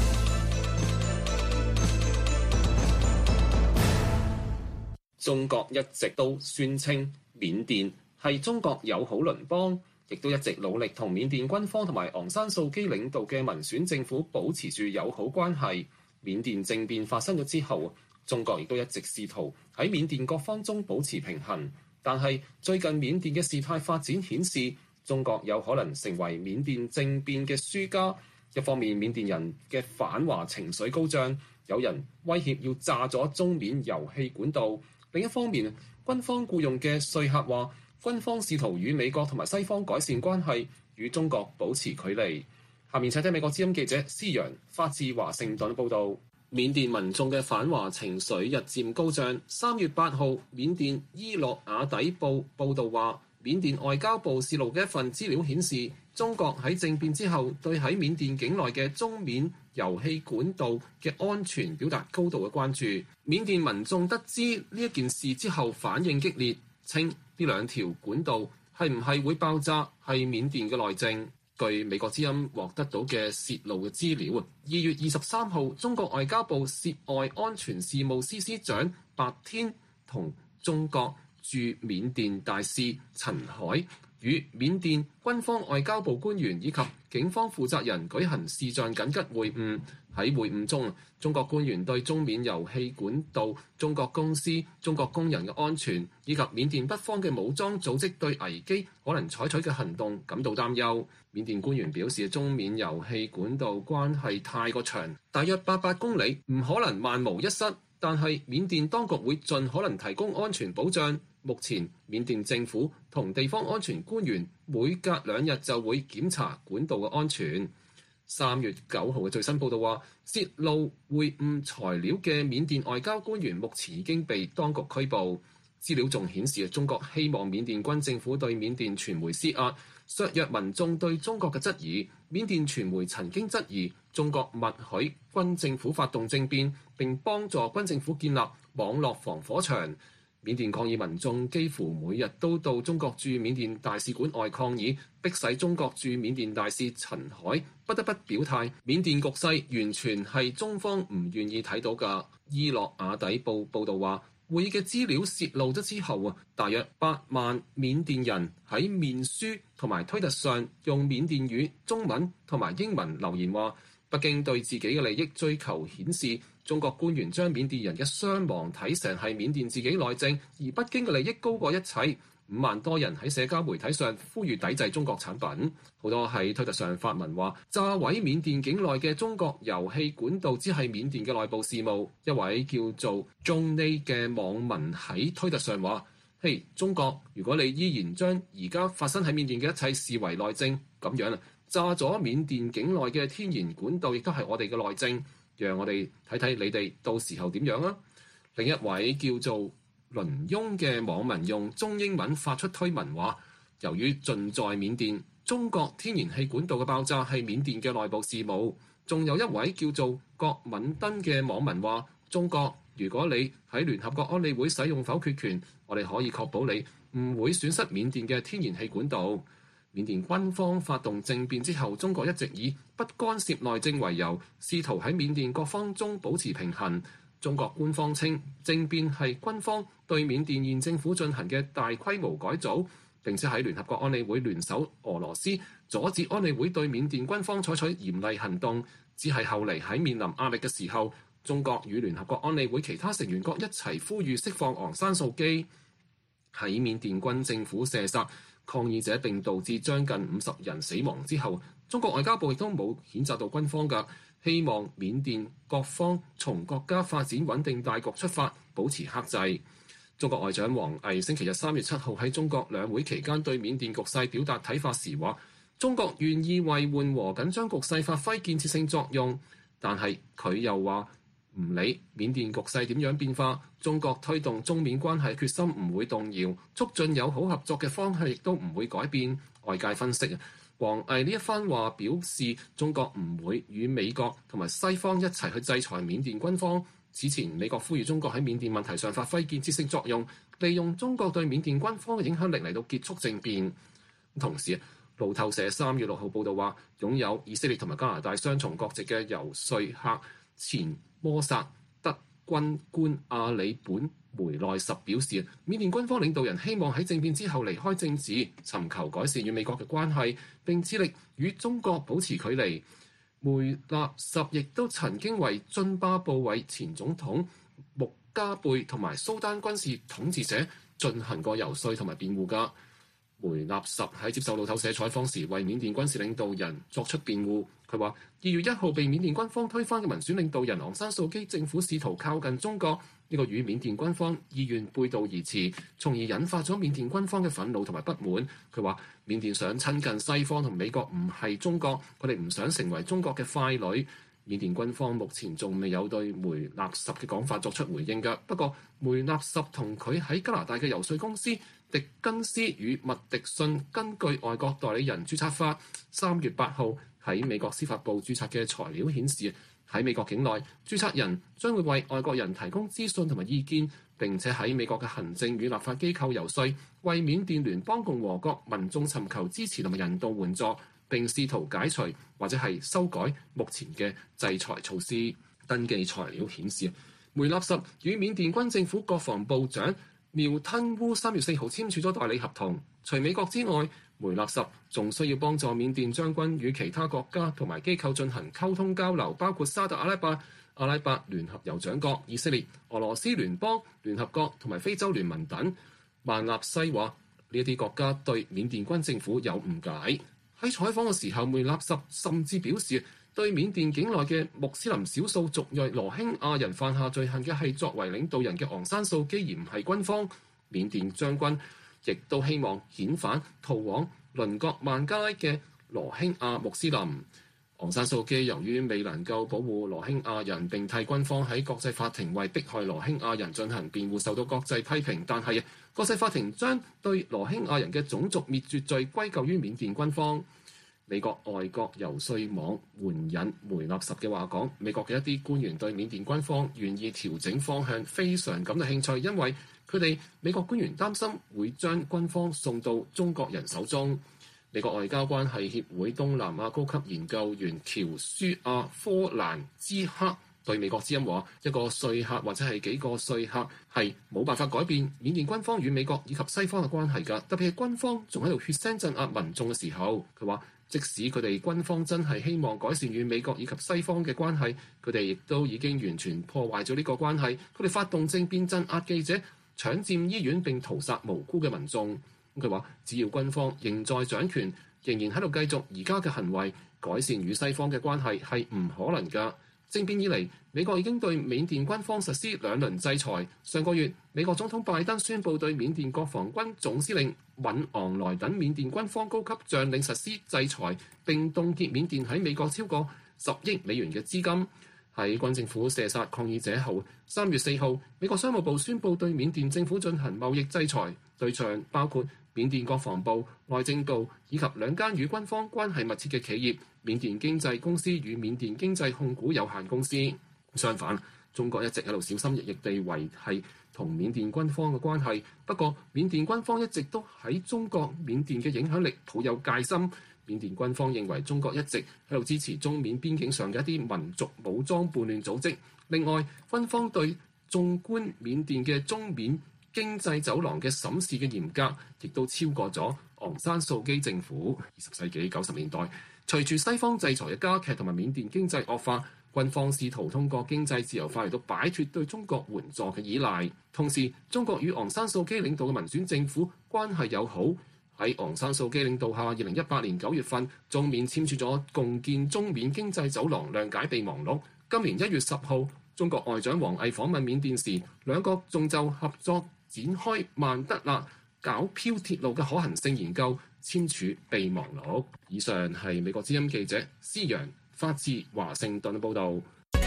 中國一直都宣稱緬甸係中國友好鄰邦，亦都一直努力同緬甸軍方同埋昂山素基領導嘅民選政府保持住友好關係。緬甸政變發生咗之後，中國亦都一直試圖喺緬甸各方中保持平衡。但係最近緬甸嘅事態發展顯示，中國有可能成為緬甸政變嘅輸家。一方面，緬甸人嘅反華情緒高漲，有人威脅要炸咗中緬油氣管道；另一方面，軍方僱用嘅說客話，軍方試圖與美國同埋西方改善關係，與中國保持距離。下面請聽美國之音記者施陽發自華盛頓報導。緬甸民眾嘅反華情緒日漸高漲。三月八號，緬甸伊洛瓦底報報導話，緬甸外交部泄露嘅一份資料顯示，中國喺政變之後對喺緬甸境內嘅中緬油氣管道嘅安全表達高度嘅關注。緬甸民眾得知呢一件事之後反應激烈，稱呢兩條管道係唔係會爆炸係緬甸嘅內政。據美國之音獲得到嘅泄露嘅資料，二月二十三號，中國外交部涉外安全事務司司長白天同中國駐緬甸大使陳海與緬甸軍方外交部官員以及警方負責人舉行視像緊急會晤。喺會晤中，中國官員對中緬油氣管道、中國公司、中國工人嘅安全以及緬甸北方嘅武裝組織對危機可能採取嘅行動感到擔憂。緬甸官員表示，中緬油氣管道關係太過長，大約八百公里，唔可能萬無一失。但係緬甸當局會盡可能提供安全保障。目前緬甸政府同地方安全官員每隔兩日就會檢查管道嘅安全。三月九號嘅最新報道話，泄露會晤材料嘅緬甸外交官員目前已經被當局拘捕。資料仲顯示，中國希望緬甸軍政府對緬甸傳媒施壓，削弱民眾對中國嘅質疑。緬甸傳媒曾經質疑中國默許軍政府發動政變，並幫助軍政府建立網絡防火牆。緬甸抗議民眾幾乎每日都到中國駐緬甸大使館外抗議，迫使中國駐緬甸大使陳海不得不表態，緬甸局勢完全係中方唔願意睇到嘅。伊洛瓦底報報導話，會議嘅資料泄露咗之後啊，大約八萬緬甸人喺面書同埋推特上用緬甸語、中文同埋英文留言話， 北京對自己嘅利益追求顯示，中國官員將緬甸人嘅傷亡睇成係緬甸自己內政，而北京嘅利益高過一切。五萬多人喺社交媒體上呼籲抵制中國產品，好多喺推特上發文話炸毀緬甸境內嘅中國油氣管道只係緬甸嘅內部事務。一位叫做 Johnny 嘅網民喺推特上話：嘿、hey，中國，如果你依然將而家發生喺緬甸嘅一切視為內政，咁樣啊，炸咗緬甸境內嘅天然管道亦都係我哋嘅內政，讓我哋睇睇你哋到時候點樣啊。另一位叫做倫翁嘅網民用中英文發出推文話：由於盡在緬甸，中國天然氣管道嘅爆炸係緬甸嘅內部事務。仲有一位叫做郭敏登嘅網民話：中國，如果你喺聯合國安理會使用否決權，我哋可以確保你唔會損失緬甸嘅天然氣管道。緬甸軍方發動政變之後，中國一直以不干涉內政為由，試圖喺緬甸各方中保持平衡。中國官方稱政變係軍方對緬甸現政府進行嘅大規模改組，並且喺聯合國安理會聯手俄羅斯，阻止安理會對緬甸軍方採取嚴厲行動。只係後嚟喺面臨壓力嘅時候，中國與聯合國安理會其他成員國一齊呼籲釋放昂山素基。喺緬甸軍政府射殺抗議者並導致將近五十人死亡之後，中國外交部亦都冇譴責到軍方㗎，希望緬甸各方從國家發展穩定大局出發，保持克制。中國外長王毅星期日三月七號喺中國兩會期間對緬甸局勢表達睇法時話：中國願意為緩和緊張局勢發揮建設性作用，但係佢又話唔理緬甸局勢點樣變化，中國推動中緬關係決心唔會動搖，促進友好合作嘅方向亦都唔會改變。外界分析，王毅呢一番話表示，中國唔會與美國同埋西方一齊去制裁緬甸軍方。此前美國呼籲中國喺緬甸問題上發揮建設性作用，利用中國對緬甸軍方嘅影響力嚟到結束政變。同時，路透社三月六號報導話，擁有以色列同埋加拿大雙重國籍嘅遊說客前摩薩德軍官阿里本梅內什表示，緬甸軍方領導人希望喺政變之後離開政治，尋求改善與美國嘅關係，並致力與中國保持距離。梅納什亦都曾經為津巴布韋前總統穆加貝同埋蘇丹軍事統治者進行過遊說同埋辯護㗎。梅納什喺接受路透社採訪時，為緬甸軍事領導人作出辯護。佢話：二月一號被緬甸軍方推翻嘅民選領導人昂山素基政府試圖靠近中國，呢個與緬甸軍方意願背道而馳，從而引發咗緬甸軍方嘅憤怒同埋不滿。佢話：緬甸想親近西方同美國，唔係中國，佢哋唔想成為中國嘅傀儡。緬甸軍方目前仲未有對梅納什嘅講法作出回應㗎。不過，梅納什同佢喺加拿大嘅遊說公司迪根斯與麥迪遜根據外國代理人註冊法，三月八號喺美國司法部註冊嘅材料顯示，喺美國境內，註冊人將會為外國人提供資訊同埋意見，並且喺美國嘅行政與立法機構遊說，為緬甸聯邦共和國民眾尋求支持同埋人道援助，並試圖解除或者係修改目前嘅制裁措施。登記材料顯示，梅納什與緬甸軍政府國防部長苗吞烏三月四號簽署咗代理合同。除美國之外，梅納什仲需要幫助緬甸將軍與其他國家同埋機構進行溝通交流，包括沙特阿拉伯、阿拉伯聯合酋長國、以色列、俄羅斯聯邦、聯合國同埋非洲聯盟等。萬納西話呢一啲國家對緬甸軍政府有誤解。喺採訪嘅時候，梅納什甚至表示，對緬甸境內嘅穆斯林少數族裔羅興亞人犯下罪行嘅係作為領導人嘅昂山素基，而唔係軍方。緬甸將軍亦都希望遣返逃往鄰國孟加拉嘅羅興亞穆斯林。昂山素基由於未能夠保護羅興亞人並替軍方喺國際法庭為迫害羅興亞人進行辯護，受到國際批評。但係國際法庭將對羅興亞人嘅種族滅絕罪歸咎於緬甸軍方。美國外國遊說網援引梅納什嘅話講，美國嘅一啲官員對緬甸軍方願意調整方向非常感到興趣，因為佢哋美國官員擔心會將軍方送到中國人手中。美國外交關係協會東南亞高級研究員喬舒亞科蘭茲克對美國之音話，一個說客或者係幾個說客係冇辦法改變緬甸軍方與美國以及西方嘅關係㗎，特別係軍方仲喺度血腥鎮壓民眾嘅時候。佢話，即使佢哋軍方真係希望改善與美國以及西方嘅關係，佢哋亦都已經完全破壞咗呢個關係。佢哋發動政變鎮壓記者，搶佔醫院並屠殺無辜嘅民眾。佢話，只要軍方仍在掌權，仍然喺度繼續而家嘅行為，改善與西方嘅關係係唔可能㗎。政變以嚟，美國已經對緬甸軍方實施兩輪制裁。上個月，美國總統拜登宣布對緬甸國防軍總司令敏昂萊等緬甸軍方高級將領實施制裁，並凍結緬甸喺美國超過十億美元嘅資金。喺軍政府射殺抗議者後，三月四號，美國商務部宣布對緬甸政府進行貿易制裁，對象包括緬甸國防部、內政部以及兩間與軍方關係密切嘅企業，緬甸經濟公司與緬甸經濟控股有限公司。相反，中國一直喺度小心翼翼地維繫同緬甸軍方嘅關係。不過，緬甸軍方一直都喺中國緬甸嘅影響力抱有戒心。緬甸軍方認為中國一直喺度支持中緬邊境上嘅一啲民族武裝叛亂組織。另外，軍方對縱觀緬甸嘅中緬經濟走廊嘅審視嘅嚴格，亦都超過咗昂山素基政府。二十世紀九十年代，隨住西方制裁嘅加劇同埋緬甸經濟惡化，軍方試圖通過經濟自由化嚟到擺脱對中國援助嘅依賴。同時，中國與昂山素基領導嘅民選政府關係友好。喺昂山素基領導下，二零一八年九月份，中緬簽署咗共建中緬經濟走廊諒解備忘錄。今年一月十號，中國外長王毅訪問緬甸時，兩國仲就合作展開曼德勒皎漂鐵路嘅可行性研究，簽署備忘錄。以上係美國之音記者施揚發自華盛頓報導。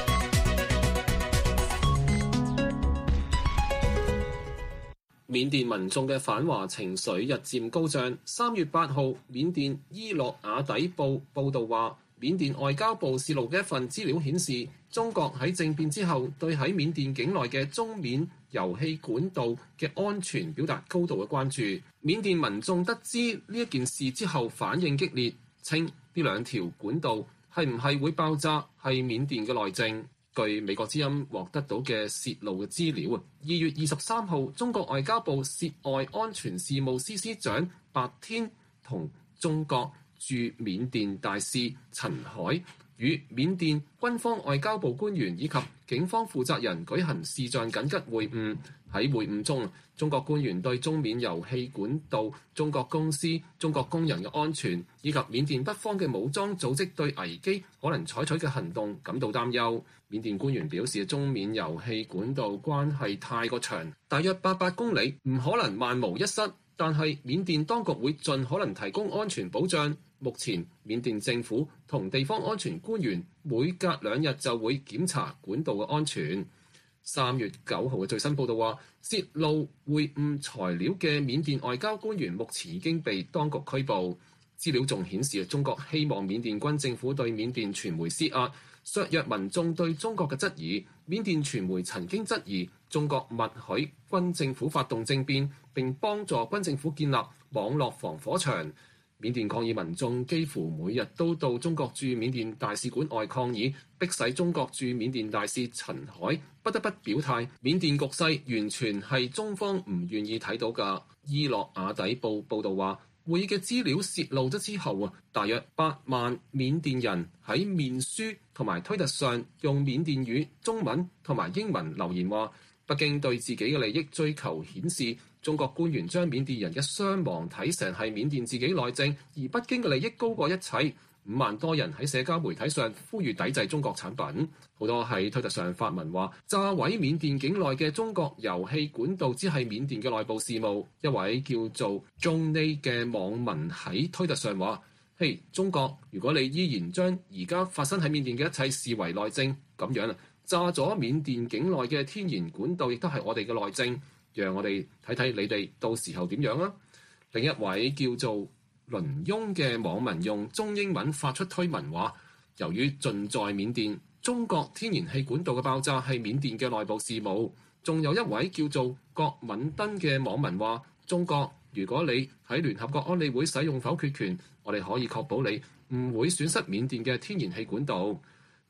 緬甸民眾嘅反華情緒日漸高漲。三月八號，緬甸伊洛瓦底報報導話，緬甸外交部泄露嘅一份資料顯示，中國喺政變之後對喺緬甸境內嘅中緬油氣管道嘅安全表達高度嘅關注。緬甸民眾得知呢一件事之後反應激烈，稱呢兩條管道係唔係會爆炸係緬甸嘅內政。據美國之音獲得到嘅泄露嘅資料啊，二月二十三號，中國外交部涉外安全事務司司長白天同中國駐緬甸大使陳海與緬甸軍方外交部官員以及警方負責人舉行視像緊急會晤。喺會晤中，中國官員對中緬油氣管道、中國公司、中國工人嘅安全以及緬甸北方嘅武裝組織對危機可能採取嘅行動感到擔憂。緬甸官員表示，中緬油氣管道關係太過長，大約八百公里，唔可能萬無一失，但係緬甸當局會盡可能提供安全保障。目前，緬甸政府同地方安全官員每隔兩日就會檢查管道嘅安全。三月九號嘅最新報導話，泄露會晤材料嘅緬甸外交官員目前已經被當局拘捕。資料仲顯示，中國希望緬甸軍政府對緬甸傳媒施壓，削弱民眾對中國嘅質疑。緬甸傳媒曾經質疑中國默許軍政府發動政變，並幫助軍政府建立網絡防火牆。緬甸抗議民眾幾乎每日都到中國駐緬甸大使館外抗議，迫使中國駐緬甸大使陳海不得不表態，緬甸局勢完全係中方唔願意睇到㗎。伊洛瓦底報報導話，會議嘅資料泄露咗之後啊，大約八萬緬甸人喺面書同埋推特上用緬甸語、中文同埋英文留言話，北京對自己嘅利益追求顯示，中國官員將緬甸人嘅傷亡睇成係緬甸自己內政，而北京嘅利益高過一切。五萬多人喺社交媒體上呼籲抵制中國產品，好多喺推特上發文話，炸毀緬甸境內嘅中國油氣管道只係緬甸嘅內部事務。一位叫做 Johnny 嘅網民喺推特上話，嘿，中國，如果你依然將而家發生喺緬甸嘅一切視為內政，咁樣啊，炸咗緬甸境內嘅天然管道亦都係我哋嘅內政，讓我哋睇睇你哋到時候點樣啊。另一位叫做倫翁嘅網民用中英文發出推文話，由於盡在緬甸，中國天然氣管道嘅爆炸係緬甸嘅內部事務。仲有一位叫做郭敏登嘅網民話，中國，如果你喺聯合國安理會使用否決權，我哋可以確保你唔會損失緬甸嘅天然氣管道。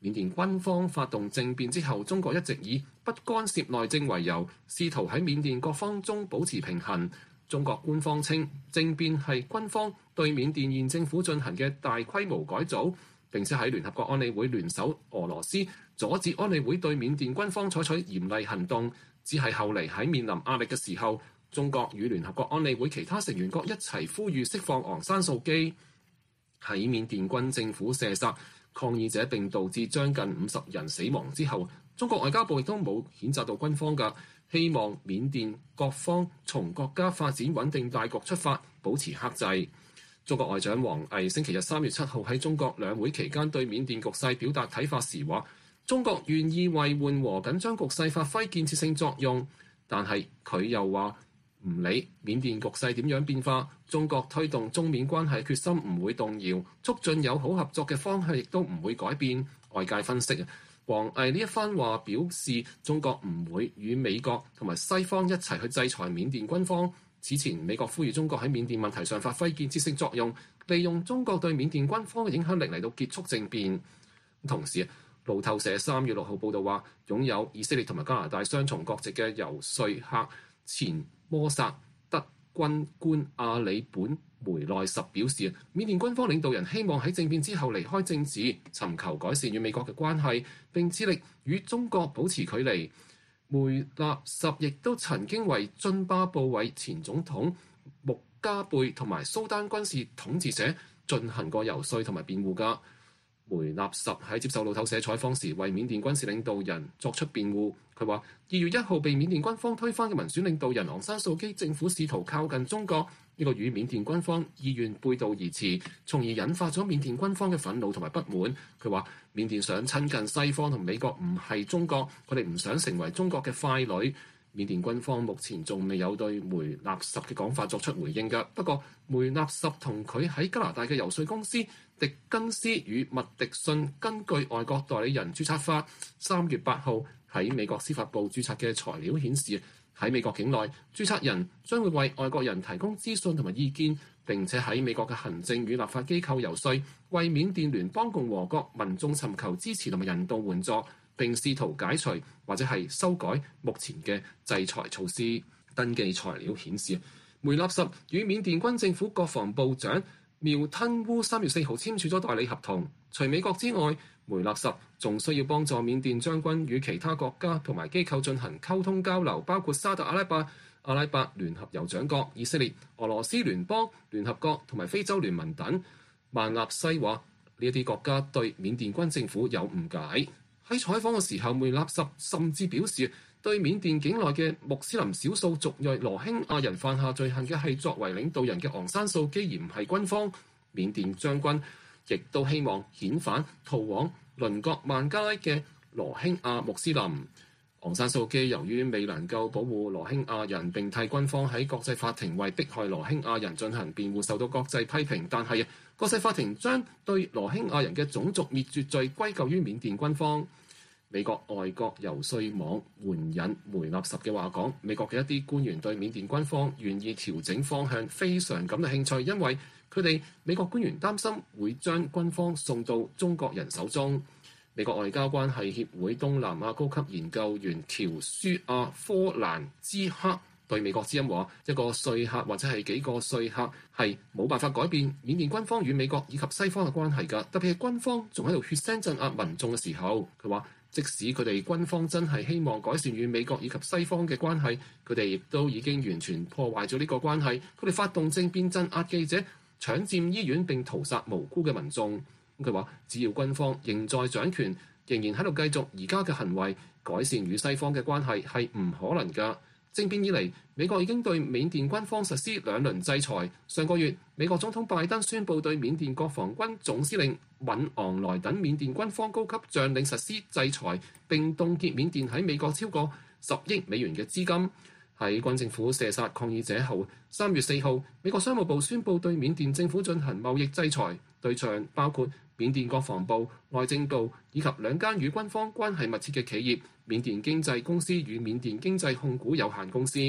緬甸軍方發動政變之後，中國一直以不干涉內政為由，試圖喺緬甸各方中保持平衡。中國官方稱政變係軍方對緬甸現政府進行嘅大規模改組，並且喺聯合國安理會聯手俄羅斯，阻止安理會對緬甸軍方採取嚴厲行動。只係後嚟喺面臨壓力嘅時候，中國與聯合國安理會其他成員國一齊呼籲釋放昂山素基。喺緬甸軍政府射殺抗議者並導致將近五十人死亡之後，中國外交部亦都冇譴責到軍方嘅，希望緬甸各方從國家發展穩定大局出發，保持克制。中國外長王毅星期日三月七號喺中國兩會期間對緬甸局勢表達睇法時話，中國願意為緩和緊張局勢發揮建設性作用，但係佢又話唔理緬甸局勢點樣變化，中國推動中緬關係決心唔會動搖，促進友好合作嘅方向亦都唔會改變。外界分析，王毅呢一番話表示中國唔會與美國同埋西方一齊去制裁緬甸軍方。此前美國呼籲中國喺緬甸問題上發揮建設性作用，利用中國對緬甸軍方嘅影響力嚟到結束政變。同時，路透社三月六號報導話，擁有以色列同埋加拿大雙重國籍嘅遊說客前摩薩德軍官阿里本梅內什表示，緬甸軍方領導人希望喺政變之後離開政治，尋求改善與美國嘅關係，並致力與中國保持距離。梅納什亦都曾經為津巴布韋前總統穆加貝同埋蘇丹軍事統治者進行過遊說同埋辯護㗎。梅納什喺接受路透社採訪時，為緬甸軍事領導人作出辯護。佢話：二月一號被緬甸軍方推翻嘅民選領導人昂山素基政府試圖靠近中國，呢個與緬甸軍方意願背道而馳，從而引發咗緬甸軍方嘅憤怒同埋不滿。佢話：緬甸想親近西方同美國，唔係中國，佢哋唔想成為中國嘅傀儡。緬甸軍方目前仲未有對梅納什嘅講法作出回應㗎。不過，梅納什同佢喺加拿大嘅遊說公司迪根斯與麥迪遜根據外國代理人註冊法，三月八號喺美國司法部註冊嘅材料顯示，喺美國境內註冊人將會為外國人提供資訊同埋意見，並且喺美國嘅行政與立法機構遊說，為緬甸聯邦共和國民眾尋求支持同埋人道援助，並試圖解除或者係修改目前嘅制裁措施。登記材料顯示，梅納什與緬甸軍政府國防部長苗吞烏三月四號簽署咗代理合同。除美國之外，梅納什仲需要幫助緬甸將軍與其他國家同埋機構進行溝通交流，包括沙特阿拉伯、阿拉伯聯合酋長國、以色列、俄羅斯聯邦、聯合國同埋非洲聯盟等。萬納西話呢一啲國家對緬甸軍政府有誤解。喺採訪嘅時候，梅納什甚至表示，對緬甸境內嘅穆斯林少數族裔羅興亞人犯下罪行嘅係作為領導人嘅昂山素基，而唔係軍方。緬甸將軍亦都希望遣返逃往鄰國孟加拉嘅羅興亞穆斯林。昂山素基由於未能夠保護羅興亞人並替軍方喺國際法庭為迫害羅興亞人進行辯護，受到國際批評。但係國際法庭將對羅興亞人嘅種族滅絕罪歸咎於緬甸軍方。美國外國遊說網援引梅納什嘅話講，美國嘅一啲官員對緬甸軍方願意調整方向非常感到興趣，因為佢哋美國官員擔心會將軍方送到中國人手中。美國外交關係協會東南亞高級研究員喬舒亞科蘭茲克對美國之音話：一個說客或者係幾個說客係冇辦法改變緬甸軍方與美國以及西方嘅關係㗎，特別係軍方仲喺度血腥鎮壓民眾嘅時候。佢話：即使佢哋軍方真係希望改善與美國以及西方嘅關係，佢哋亦都已經完全破壞咗呢個關係。佢哋發動政變鎮壓記者、搶佔醫院並屠殺無辜嘅民眾。佢話：只要軍方仍在掌權，仍然喺度繼續而家嘅行為，改善與西方嘅關係係唔可能㗎。政變以嚟，美國已經對緬甸軍方實施兩輪制裁。上個月，美國總統拜登宣布對緬甸國防軍總司令敏昂萊等緬甸軍方高級將領實施制裁，並凍結緬甸喺美國超過十億美元嘅資金。喺軍政府射殺抗議者後，三月四號，美國商務部宣布對緬甸政府進行貿易制裁，對象包括緬甸國防部、內政部以及兩間與軍方關係密切嘅企業——緬甸經濟公司與緬甸經濟控股有限公司。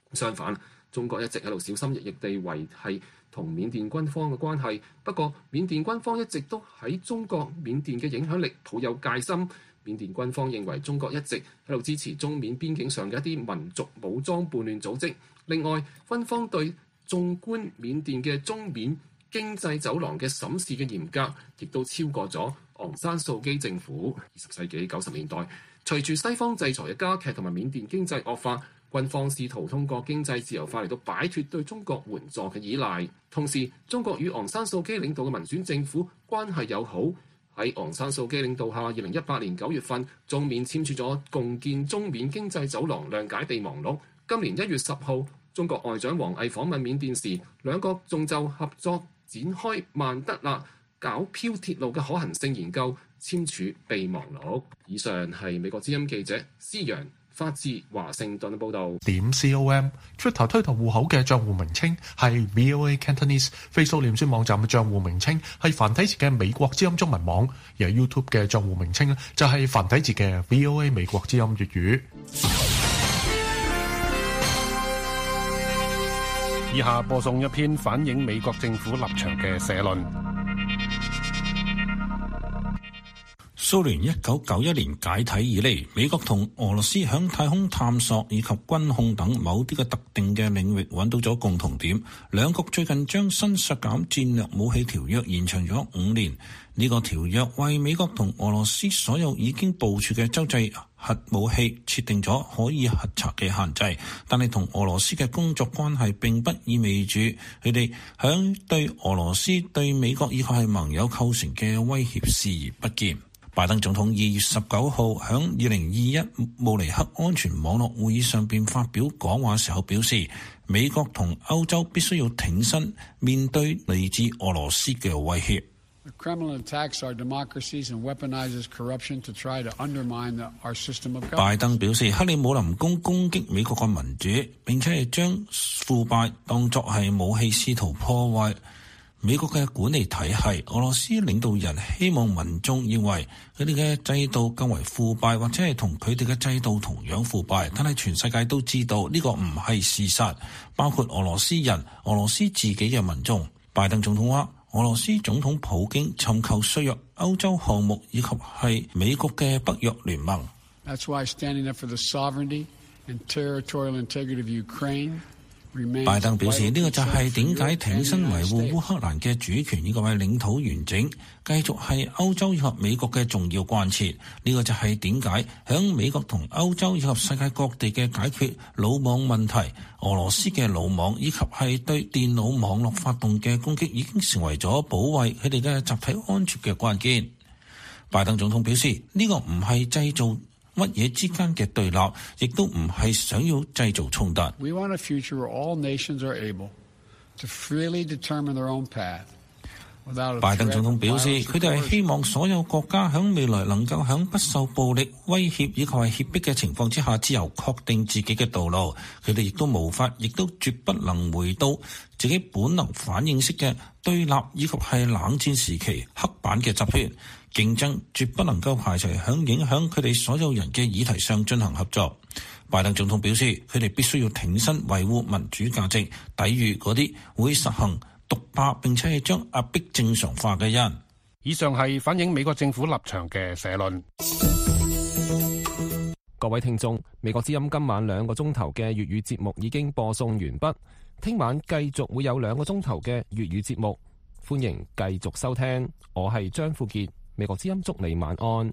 相反，中國一直喺度小心翼翼地維繫同緬甸軍方嘅關係。不過，緬甸軍方一直都喺中國緬甸嘅影響力抱有戒心。緬甸軍方認為中國一直喺度支持中緬邊境上嘅一啲民族武裝叛亂組織。另外，軍方對縱觀緬甸嘅中緬經濟走廊嘅審視嘅嚴格，亦都超過咗昂山素基政府。二十世紀九十年代，隨住西方制裁嘅加劇同埋緬甸經濟惡化，軍方試圖通過經濟自由化嚟到擺脱對中國援助嘅依賴。同時，中國與昂山素基領導嘅民選政府關係友好。喺昂山素基領導下，二零一八年九月份，中緬簽署咗共建中緬經濟走廊諒解備忘錄。今年一月十號，中國外長王毅訪問緬甸時，兩國仲就合作展開曼德勒皎漂鐵路嘅可行性研究簽署備忘錄。以上係美國之音記者施陽發自華盛頓嘅報導。 點 com Twitter 推特戶口嘅帳戶名稱係 V O A Cantonese，Facebook 臉書網站嘅帳戶名稱係繁體字嘅美國之音中文網，而 YouTube 嘅帳戶名稱咧就係繁體字嘅 V O A 美國之音粵語。以下播送一篇反映美國政府立場嘅社論。 蘇聯一九九一年解體以嚟，美國同俄羅斯響太空探索以及軍控等某啲嘅特定嘅領域揾到咗共同點。兩國最近將新削減戰略武器條約延長咗五年。呢個條約為美國同俄羅斯所有已經部署嘅洲際核武器設定咗可以核查嘅限制，但係同俄羅斯嘅工作關係並不意味住佢哋響對俄羅斯、對美國以及係盟友構成嘅威脅視而不見。拜登總統二月十九號響二零二一慕尼黑安全網絡會議上邊發表講話時候表示，美國同歐洲必須要挺身面對嚟自俄羅斯嘅威脅。拜登表示，克里姆林宮攻擊美國嘅民主，並且係將腐敗當作係武器，試圖破壞美國嘅管理體系。俄羅斯領導人希望民眾認為佢哋嘅制度更為腐敗，或者係同佢哋嘅制度同樣腐敗，但係全世界都知道呢個唔係事實，包括俄羅斯人、俄羅斯自己嘅民眾。拜登總統話，俄羅斯總統普京尋求削弱歐洲項目以及係美國嘅北約聯盟。That's why standing up for the sovereignty and territorial integrity of Ukraine。拜登表示，呢個就係點解挺身維護烏克蘭嘅主權以及係領土完整，繼續係歐洲以及美國嘅重要關切。呢個就係點解響美國同歐洲以及世界各地嘅解決魯網問題，俄羅斯嘅魯網以及係對電腦網絡發動嘅攻擊已經成為咗保衛佢哋嘅集體安全嘅關鍵。拜登總統表示，呢個唔係製造乜嘢之間嘅對立，亦都唔係想要製造衝突。We want a future where all nations are able to freely determine their own path. 拜登總統表示，佢哋係希望所有國家喺未來能夠喺不受暴力威脅以及係脅迫嘅情況之下，自由確定自己嘅道路。佢哋亦都無法，亦都絕不能回到自己本能反應式嘅對立以及係冷戰時期刻板嘅集團。競爭絕不能夠排除響影響佢哋所有人嘅議題上進行合作。拜登總統表示，佢哋必須要挺身維護民主價值，抵禦嗰啲會實行獨霸並且係將壓迫正常化嘅人。 以上係反映美國政府立場嘅社論。 各位聽眾，美國之音今晚兩個鐘頭嘅粵語節目已經播送完畢，聽晚繼續會有兩個鐘頭嘅粵語節目，歡迎繼續收聽。我係張富傑。美國之音祝你晚安。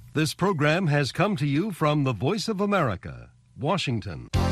This program has come to you from the Voice of America, Washington.